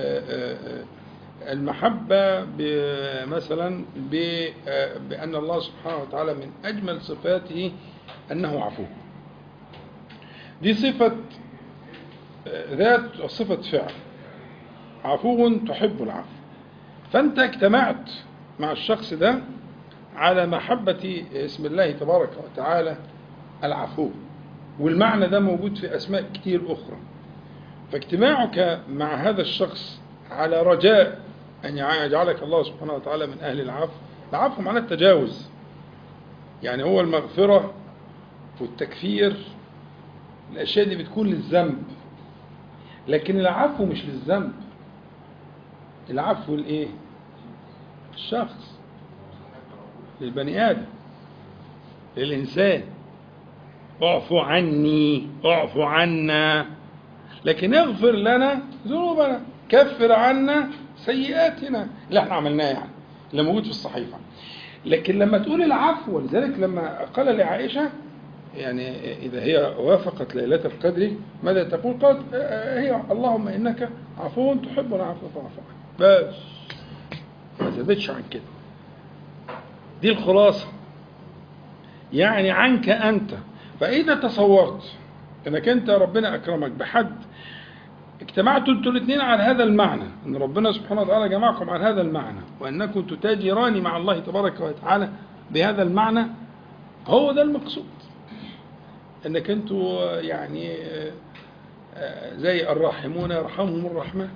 المحبة مثلا بأن الله سبحانه وتعالى من أجمل صفاته أنه عفو. دي صفة ذات وصفة فعل، عفو تحب العفو. فأنت اجتمعت مع الشخص ده على محبة اسم الله تبارك وتعالى العفو، والمعنى ده موجود في أسماء كتير أخرى. فاجتماعك مع هذا الشخص على رجاء أن يجعلك الله سبحانه وتعالى من أهل العفو. العفو معناه التجاوز، يعني هو المغفرة والتكفير، الأشياء دي بتكون للذنب، لكن العفو مش للذنب. العفو لإيه؟ الشخص، للبني آدم، للإنسان. اعفو عني، اعفو عنا، لكن اغفر لنا ذنوبنا، كفر عنا سيئاتنا اللي احنا عملناها، يعني اللي موجود في الصحيفة. لكن لما تقول العفو، ولذلك لما قال لعائشة يعني إذا هي وافقت ليلة القدر ماذا تقول؟ قالت هي اللهم إنك عفو تحب العفو فاعف عني، بس ما زادتش عن كده. دي الخلاصة، يعني عنك أنت. فإذا تصورت أنك أنت ربنا أكرمك بحد اجتمعتوا انتوا الاثنين على هذا المعنى، أن ربنا سبحانه وتعالى جمعكم على هذا المعنى، وأنكم تتاجران مع الله تبارك وتعالى بهذا المعنى، هو ده المقصود. أنك أنتوا يعني زي الراحمون يرحمهم الرحمن،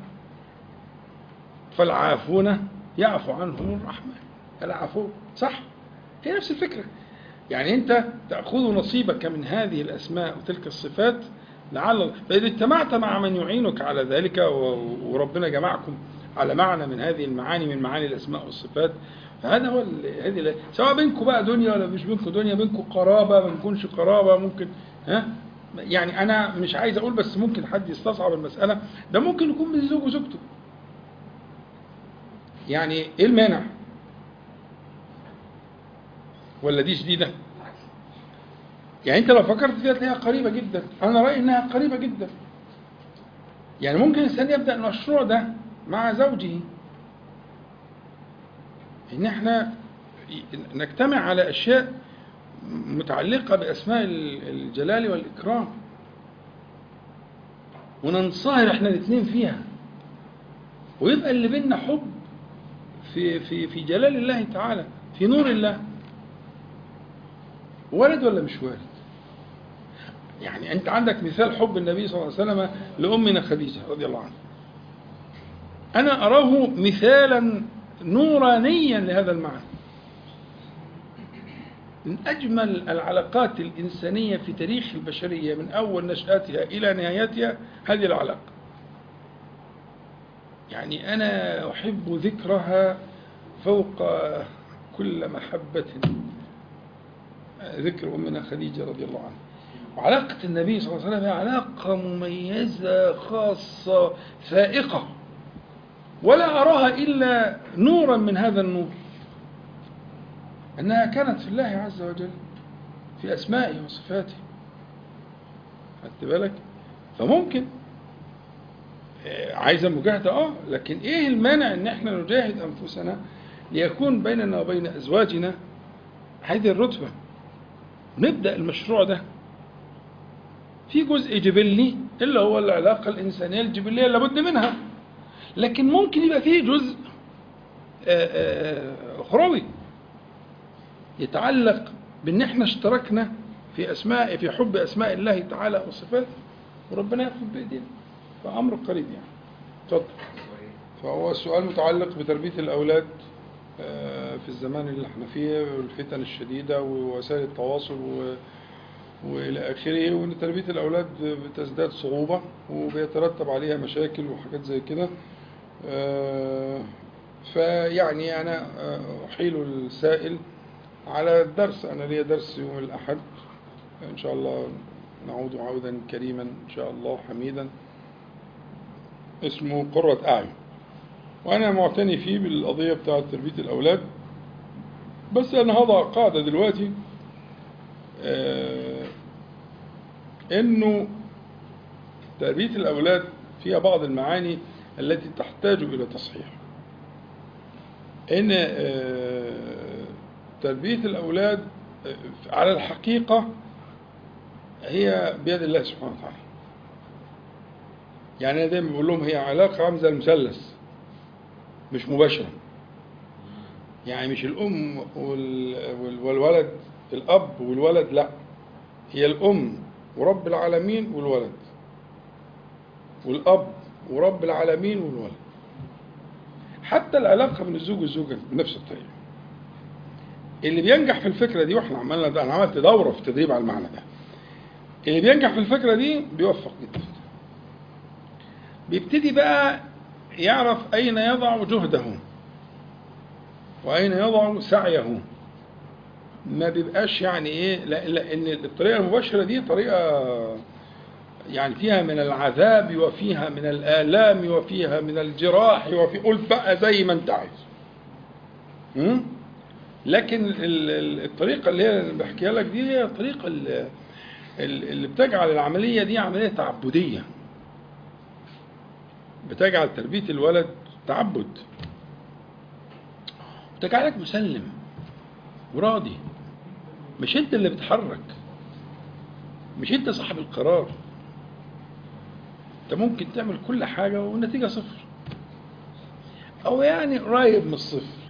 فالعافون يعفو عنهم الرحمن. العفو صح، هي نفس الفكرة. يعني أنت تأخذ نصيبك من هذه الأسماء وتلك الصفات لعل. فإذا اجتمعت مع من يعينك على ذلك وربنا جمعكم على معنى من هذه المعاني من معاني الأسماء والصفات، فهذا هو هذه سواء بينكم بقى دنيا ولا مش بينكم دنيا، بينكم قرابة ما بيكونش قرابة، ممكن يعني أنا مش عايز أقول، بس ممكن حد يستصعب المسألة، ده ممكن يكون من زوج وزوجته. يعني إيه المانع؟ ولا دي شديدة؟ يعني أنت لو فكرت فيها تلاقيها قريبة جدا. أنا رأيي إنها قريبة جدا. يعني ممكن الإنسان يبدأ المشروع ده مع زوجه، إن إحنا نجتمع على أشياء متعلقة بأسماء الجلال والإكرام، وننصهر إحنا الاثنين فيها، ويبقى اللي بيننا حب في جلال الله تعالى، في نور الله. وارد ولا مش وارد؟ يعني أنت عندك مثال حب النبي صلى الله عليه وسلم لأمنا خديجة رضي الله عنها، أنا أراه مثالا نورانيا لهذا المعنى. من أجمل العلاقات الإنسانية في تاريخ البشرية من أول نشأتها إلى نهايتها هذه العلاقة. يعني أنا أحب ذكرها فوق كل محبة، ذكر أمنا خديجة رضي الله عنها. وعلاقة النبي صلى الله عليه وسلم علاقة مميزة خاصة فائقة، ولا أراها إلا نورا من هذا النور، أنها كانت في الله عز وجل في أسمائه وصفاته. خدت بالك؟ فممكن عايزة مجاهدة لكن إيه المانع أن احنا نجاهد أنفسنا ليكون بيننا وبين أزواجنا هذه الرتبة، نبدأ المشروع ده في جزء جبلي اللي هو العلاقة الإنسانية الجبلية لابد منها. لكن ممكن يبقى فيه جزء أخروي يتعلق بأن احنا اشتركنا في حب أسماء الله تعالى وصفاته، وربنا يأخذ بإيدينا، فأمر قريب يعني. اتفضل. فهو السؤال متعلق بتربية الأولاد في الزمان اللي احنا فيه والفتن الشديدة ووسائل التواصل وإلى آخره، وإن تربية الأولاد بتزداد صعوبة وبيترتب عليها مشاكل وحاجات زي كده. فيعني أنا أحيل السائل على الدرس. أنا لي درس يوم الأحد إن شاء الله، نعود عودا كريما إن شاء الله حميدا، اسمه قرة أعين، وأنا معتني فيه بالقضية بتاعة تربية الأولاد. بس أنا هضع قاعدة دلوقتي إنه تربية الأولاد فيها بعض المعاني التي تحتاج إلى تصحيح. إن تربية الأولاد على الحقيقة هي بيد الله سبحانه وتعالى. يعني أنا دايما بقول لهم هي علاقة عاملة زي المثلث، مش مباشرة. يعني مش الأم والولد، الأب والولد، لا، هي الأم ورب العالمين والولد، والأب ورب العالمين والولد. حتى العلاقة بين الزوج والزوجة بنفس الطريقة. اللي بينجح في الفكرة دي، واحنا عملنا ده، انا عملت دورة في تدريب على المعنى ده، اللي بينجح في الفكرة دي بيوفق جدا. بيبتدي بقى يعرف أين يضع جهده وأين يضع سعيه. ما بيبقاش يعني إيه، لأن الطريقة المباشرة دي طريقة يعني فيها من العذاب وفيها من الآلام وفيها من الجراح قول بقى زي ما أنت عايز. لكن الطريقة اللي هي بحكيها لك دي هي الطريقة اللي بتجعل العملية دي عملية تعبدية، بتجعل تربية الولد تعبد، بتجعلك مسلم وراضي. مش انت اللي بتحرك، مش انت صاحب القرار. انت ممكن تعمل كل حاجة والنتيجة صفر، او يعني قريب من الصفر.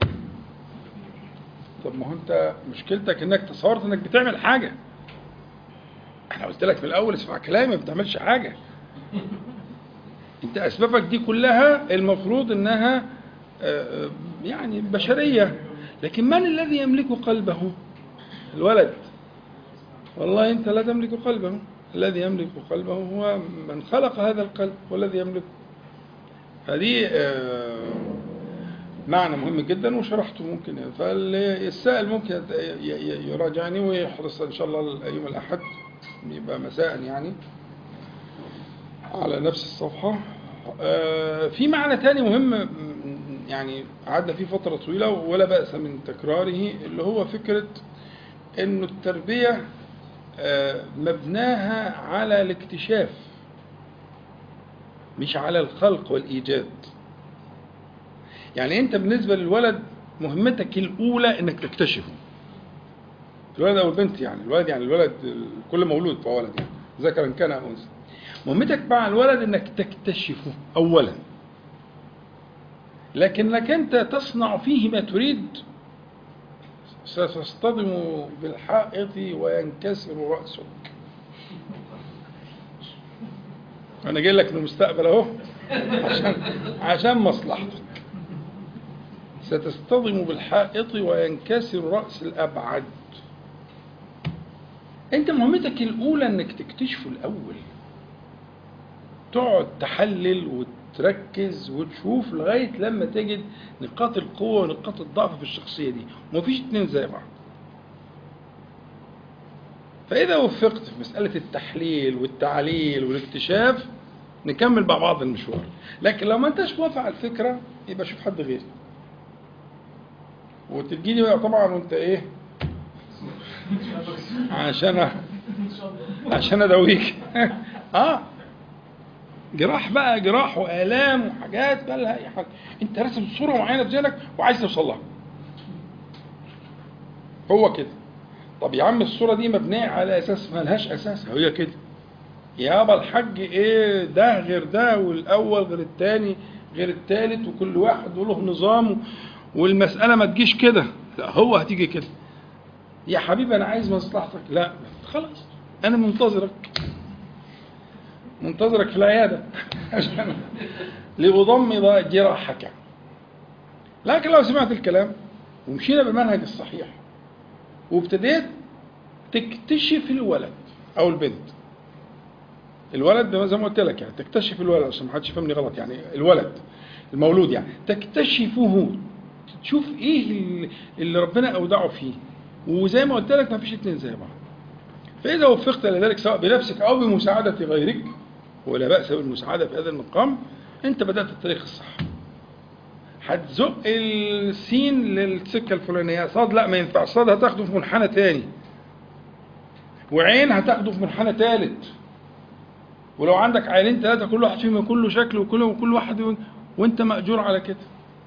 طب ما هو انت مشكلتك انك تصورت انك بتعمل حاجة. انا قلت لك من الاول اسمع كلامي، ما بتعملش حاجة. انت اسبابك دي كلها المفروض انها يعني بشرية، لكن من الذي يملك قلبه؟ الولد. والله انت لا تملك قلبه، الذي يملك قلبه هو من خلق هذا القلب والذي يملكه. هذه معنى مهم جدا وشرحته ممكن. فالسائل ممكن يراجعني ويحرص ان شاء الله يوم الاحد، يبقى مساء يعني، على نفس الصفحة. في معنى تاني مهم يعني قعدنا فيه فترة طويلة ولا بأس من تكراره، اللي هو فكرة إنه التربية مبناها على الاكتشاف مش على الخلق والإيجاد. يعني أنت بالنسبة للولد مهمتك الأولى إنك تكتشفه، الولد أو البنت. يعني الولد كل مولود فهو ولد، يعني ذكرا كان أو أنثى. مهمتك مع الولد إنك تكتشفه أولا، لكنك أنت تصنع فيه ما تريد. ستصطدم بالحائط وينكسر رأسك. أنا جاي لك من المستقبل أهو عشان مصلحتك. ستصطدم بالحائط وينكسر رأس الأبعد. أنت مهمتك الأولى إنك تكتشفه الأول، تقعد تحلل وتركز وتشوف لغاية لما تجد نقاط القوة ونقاط الضعف في الشخصية دي، ومفيش اتنين زي بعض. فإذا وفقت في مسألة التحليل والتعليل والاكتشاف نكمل مع بعض المشوار. لكن لو ما انتش موافق على الفكرة يبقى شوف حد غيري، وتجيني بقى طبعا وانت ايه عشان اداويك. جراح بقى، جراح وآلام وحاجات بقى لها اي حاجة. انت راسم صورة معينة في ذهنك وعايز توصل لها، هو كده. طب يا عم الصورة دي مبنية على اساس ما لهاش اساس، هي كده. يابا الحج ايه ده غير ده، والاول غير الثاني غير الثالث، وكل واحد له نظام، والمسألة ما تجيش كده، لا هو هتيجي كده. يا حبيبي انا عايز مصلحتك، لا خلاص انا منتظرك في العيادة عشان لأضمد جراحك. لكن لو سمعت الكلام ومشينا بالمنهج الصحيح وابتديت تكتشف الولد او البنت، الولد زي ما قلت لك يعني تكتشف الولد عشان ما حدش يفهمني غلط، يعني الولد المولود يعني تكتشفه، تشوف ايه اللي ربنا اودعه فيه، وزي ما قلت لك ما فيش اتنين زي بعض. فاذا وفقت لذلك سواء بنفسك او بمساعده غيرك، ولا باس بالمساعده في هذا المقام، انت بدات الطريق الصح. هتزق السين للسكه الفلانيه، صاد لا ما ينفعش، صاد هتاخده في منحنى تاني، وعين هتاخده في منحنى ثالث، ولو عندك عينين ثلاثه كل واحد فيهم كله شكل وكل واحد وانت مأجور على كده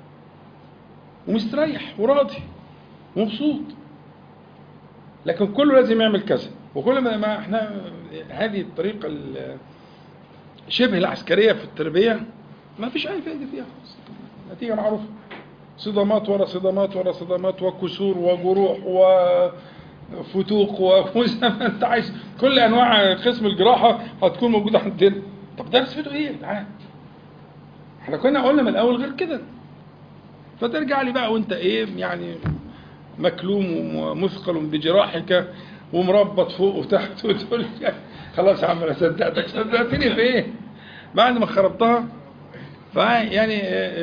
ومستريح وراضي ومبسوط. لكن كله لازم يعمل كذا، وكل ما احنا هذه الطريقه شبه العسكريه في التربيه ما فيش اي فائده فيها خالص، نتيجه معروفه، صدمات ورا صدمات ورا صدمات، وكسور وجروح وفتوق وزي ما انت عايز، كل انواع قسم الجراحه هتكون موجوده عندنا. طب ده نسبته ايه يا جدعان؟ احنا كنا قلنا من الاول غير كده. فترجع لي بقى وانت ايه يعني مكلوم ومثقل بجراحك ومربط فوق وتحت، وتقول لي خلاص يا عم انا صدقتك. صدقتني في ايه بعد ما خربتها؟ فيعني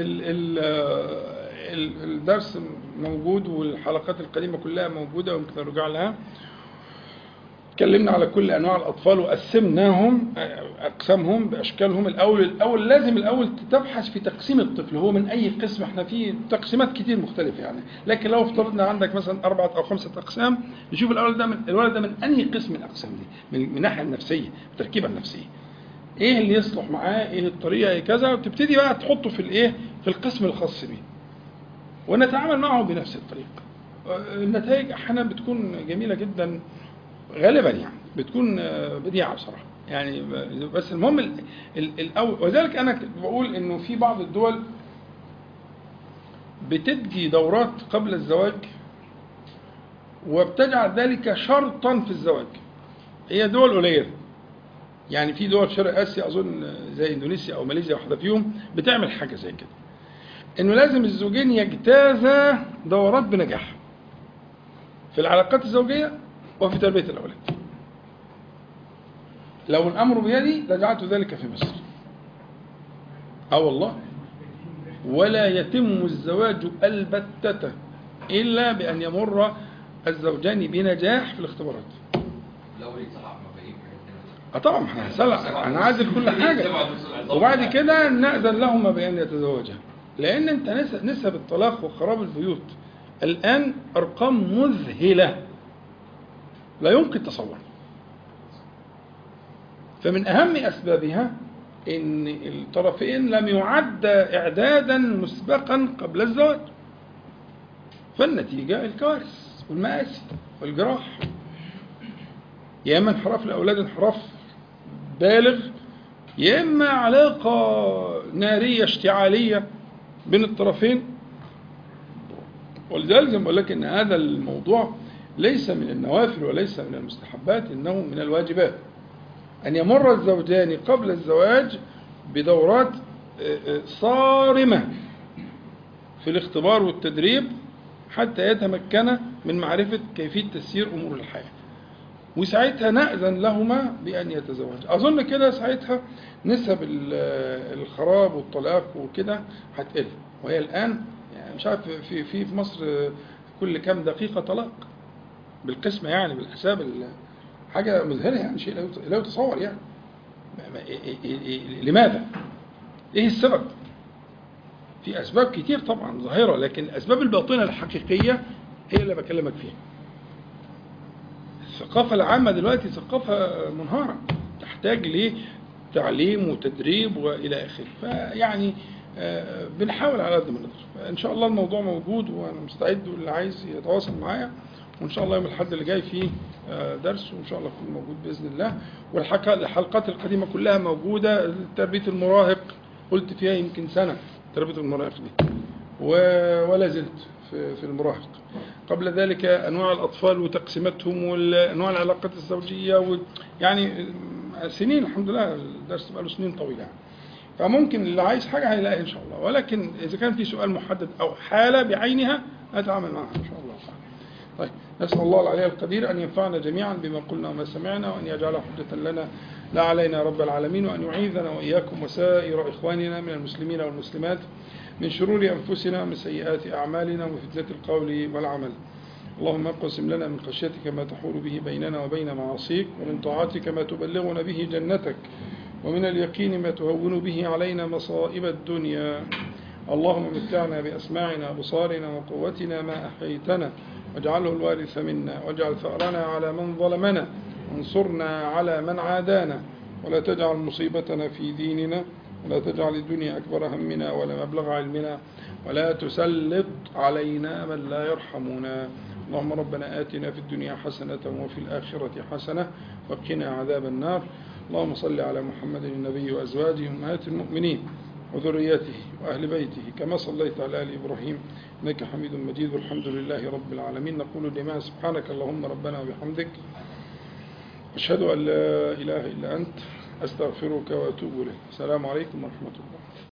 الدرس موجود والحلقات القديمه كلها موجوده ويمكن الرجوع لها. اتكلمنا على كل انواع الاطفال وقسمناهم اقسامهم باشكالهم. الاول لازم تبحث في تقسيم الطفل، هو من اي قسم. احنا في تقسيمات كتير مختلفه يعني، لكن لو افترضنا عندك مثلا 4 أو 5 اقسام، نشوف الولد ده من انهي قسم من الاقسام دي، من الناحيه النفسيه، التركيبه النفسيه، ايه اللي يصلح معاه، ايه الطريقه، ايه كذا، وتبتدي بقى تحطه في الايه، في القسم الخاص به، ونتعامل معه بنفس الطريقه. النتائج احيانا بتكون جميله جدا، غالبا يعني بتكون بديعة بصراحة يعني. بس المهم الأول، وذلك أنا بقول إنه في بعض الدول بتدي دورات قبل الزواج وبتجعل ذلك شرطا في الزواج. هي دول قليلة يعني، في دول شرق آسيا أظن زي إندونيسيا أو ماليزيا واحدة فيهم بتعمل حاجة زي كده، إنه لازم الزوجين يجتازا دورات بنجاح في العلاقات الزوجية وفي تربية الأولاد. لو الأمر بيدي لجعلت ذلك في مصر. والله ولا يتم الزواج البتة إلا بأن يمر الزوجان بنجاح في الاختبارات. لو يتصحح مفاهيم طبعا هنعدل كل حاجة، وبعد كده نأذن لهما بأن يتزوجا. لأن أنت نسب الطلاق وخراب البيوت الآن أرقام مذهلة لا يمكن تصور. فمن أهم أسبابها إن الطرفين لم يعد إعدادا مسبقا قبل الزواج، فالنتيجة الكوارث والمآسي والجراح، يا إما انحراف الأولاد انحراف بالغ، يا إما علاقة نارية اشتعالية بين الطرفين. ولذلك بقول لك إن هذا الموضوع ليس من النوافل وليس من المستحبات، إنه من الواجبات أن يمر الزوجان قبل الزواج بدورات صارمة في الاختبار والتدريب حتى يتمكن من معرفة كيفية تسيير أمور الحياة، وساعتها نأذن لهما بأن يتزوج. أظن كده ساعتها نسب الخراب والطلاق وكده هتقل. وهي الآن يعني مش عارف في مصر كل كام دقيقة طلاق بالقسمة يعني، بالحساب، حاجة مذهلة يعني، شيء لا يتصور يعني. لماذا؟ ايه السبب؟ في اسباب كتير طبعا ظاهرة، لكن الاسباب الباطنة الحقيقية هي اللي بكلمك فيها. الثقافة العامة دلوقتي ثقافة منهارة تحتاج لتعليم وتدريب والى اخره. فيعني بنحاول على قد ما نقدر. ان شاء الله الموضوع موجود وانا مستعد، واللي عايز يتواصل معايا وإن شاء الله يوم الأحد اللي جاي فيه درس، وإن شاء الله يكون موجود بإذن الله. والحلقات القديمة كلها موجودة. تربية المراهق قلت فيها يمكن سنة، تربية المراهق دي، ولا زلت في المراهق. قبل ذلك أنواع الأطفال وتقسيماتهم وأنواع العلاقات الزوجية، يعني سنين الحمد لله، الدرس بقى له سنين طويلة يعني. فممكن اللي عايز حاجة هيلاقيها إن شاء الله، ولكن إذا كان في سؤال محدد أو حالة بعينها أتعامل معها إن شاء الله تعالى. طيب، نسأل الله العلي القدير أن ينفعنا جميعا بما قلنا وما سمعنا، وأن يجعله حجة لنا لا علينا رب العالمين، وأن يعيذنا وإياكم وسائر إخواننا من المسلمين والمسلمات من شرور أنفسنا ومن سيئات أعمالنا ومن فتنة القول والعمل. اللهم اقسم لنا من خشيتك ما تحول به بيننا وبين معاصيك، ومن طاعتك ما تبلغنا به جنتك، ومن اليقين ما تهون به علينا مصائب الدنيا. اللهم متعنا بأسماعنا وبصارنا وقوتنا ما أحييتنا، واجعله الوارث منا، واجعل ثأرنا على من ظلمنا، وانصرنا على من عادانا، ولا تجعل مصيبتنا في ديننا، ولا تجعل الدنيا أكبر همنا ولا مبلغ علمنا، ولا تسلط علينا من لا يرحمنا. اللهم ربنا آتنا في الدنيا حسنة وفي الآخرة حسنة وقنا عذاب النار. اللهم صل على محمد النبي وأزواجه أمهات المؤمنين وذرياته وأهل بيته كما صليت على آل إبراهيم إنك حميد مجيد، والحمد لله رب العالمين. نقول جميعا سبحانك اللهم ربنا وبحمدك، أشهد أن لا إله إلا أنت، أستغفرك وأتوب إليك. السلام عليكم ورحمة الله.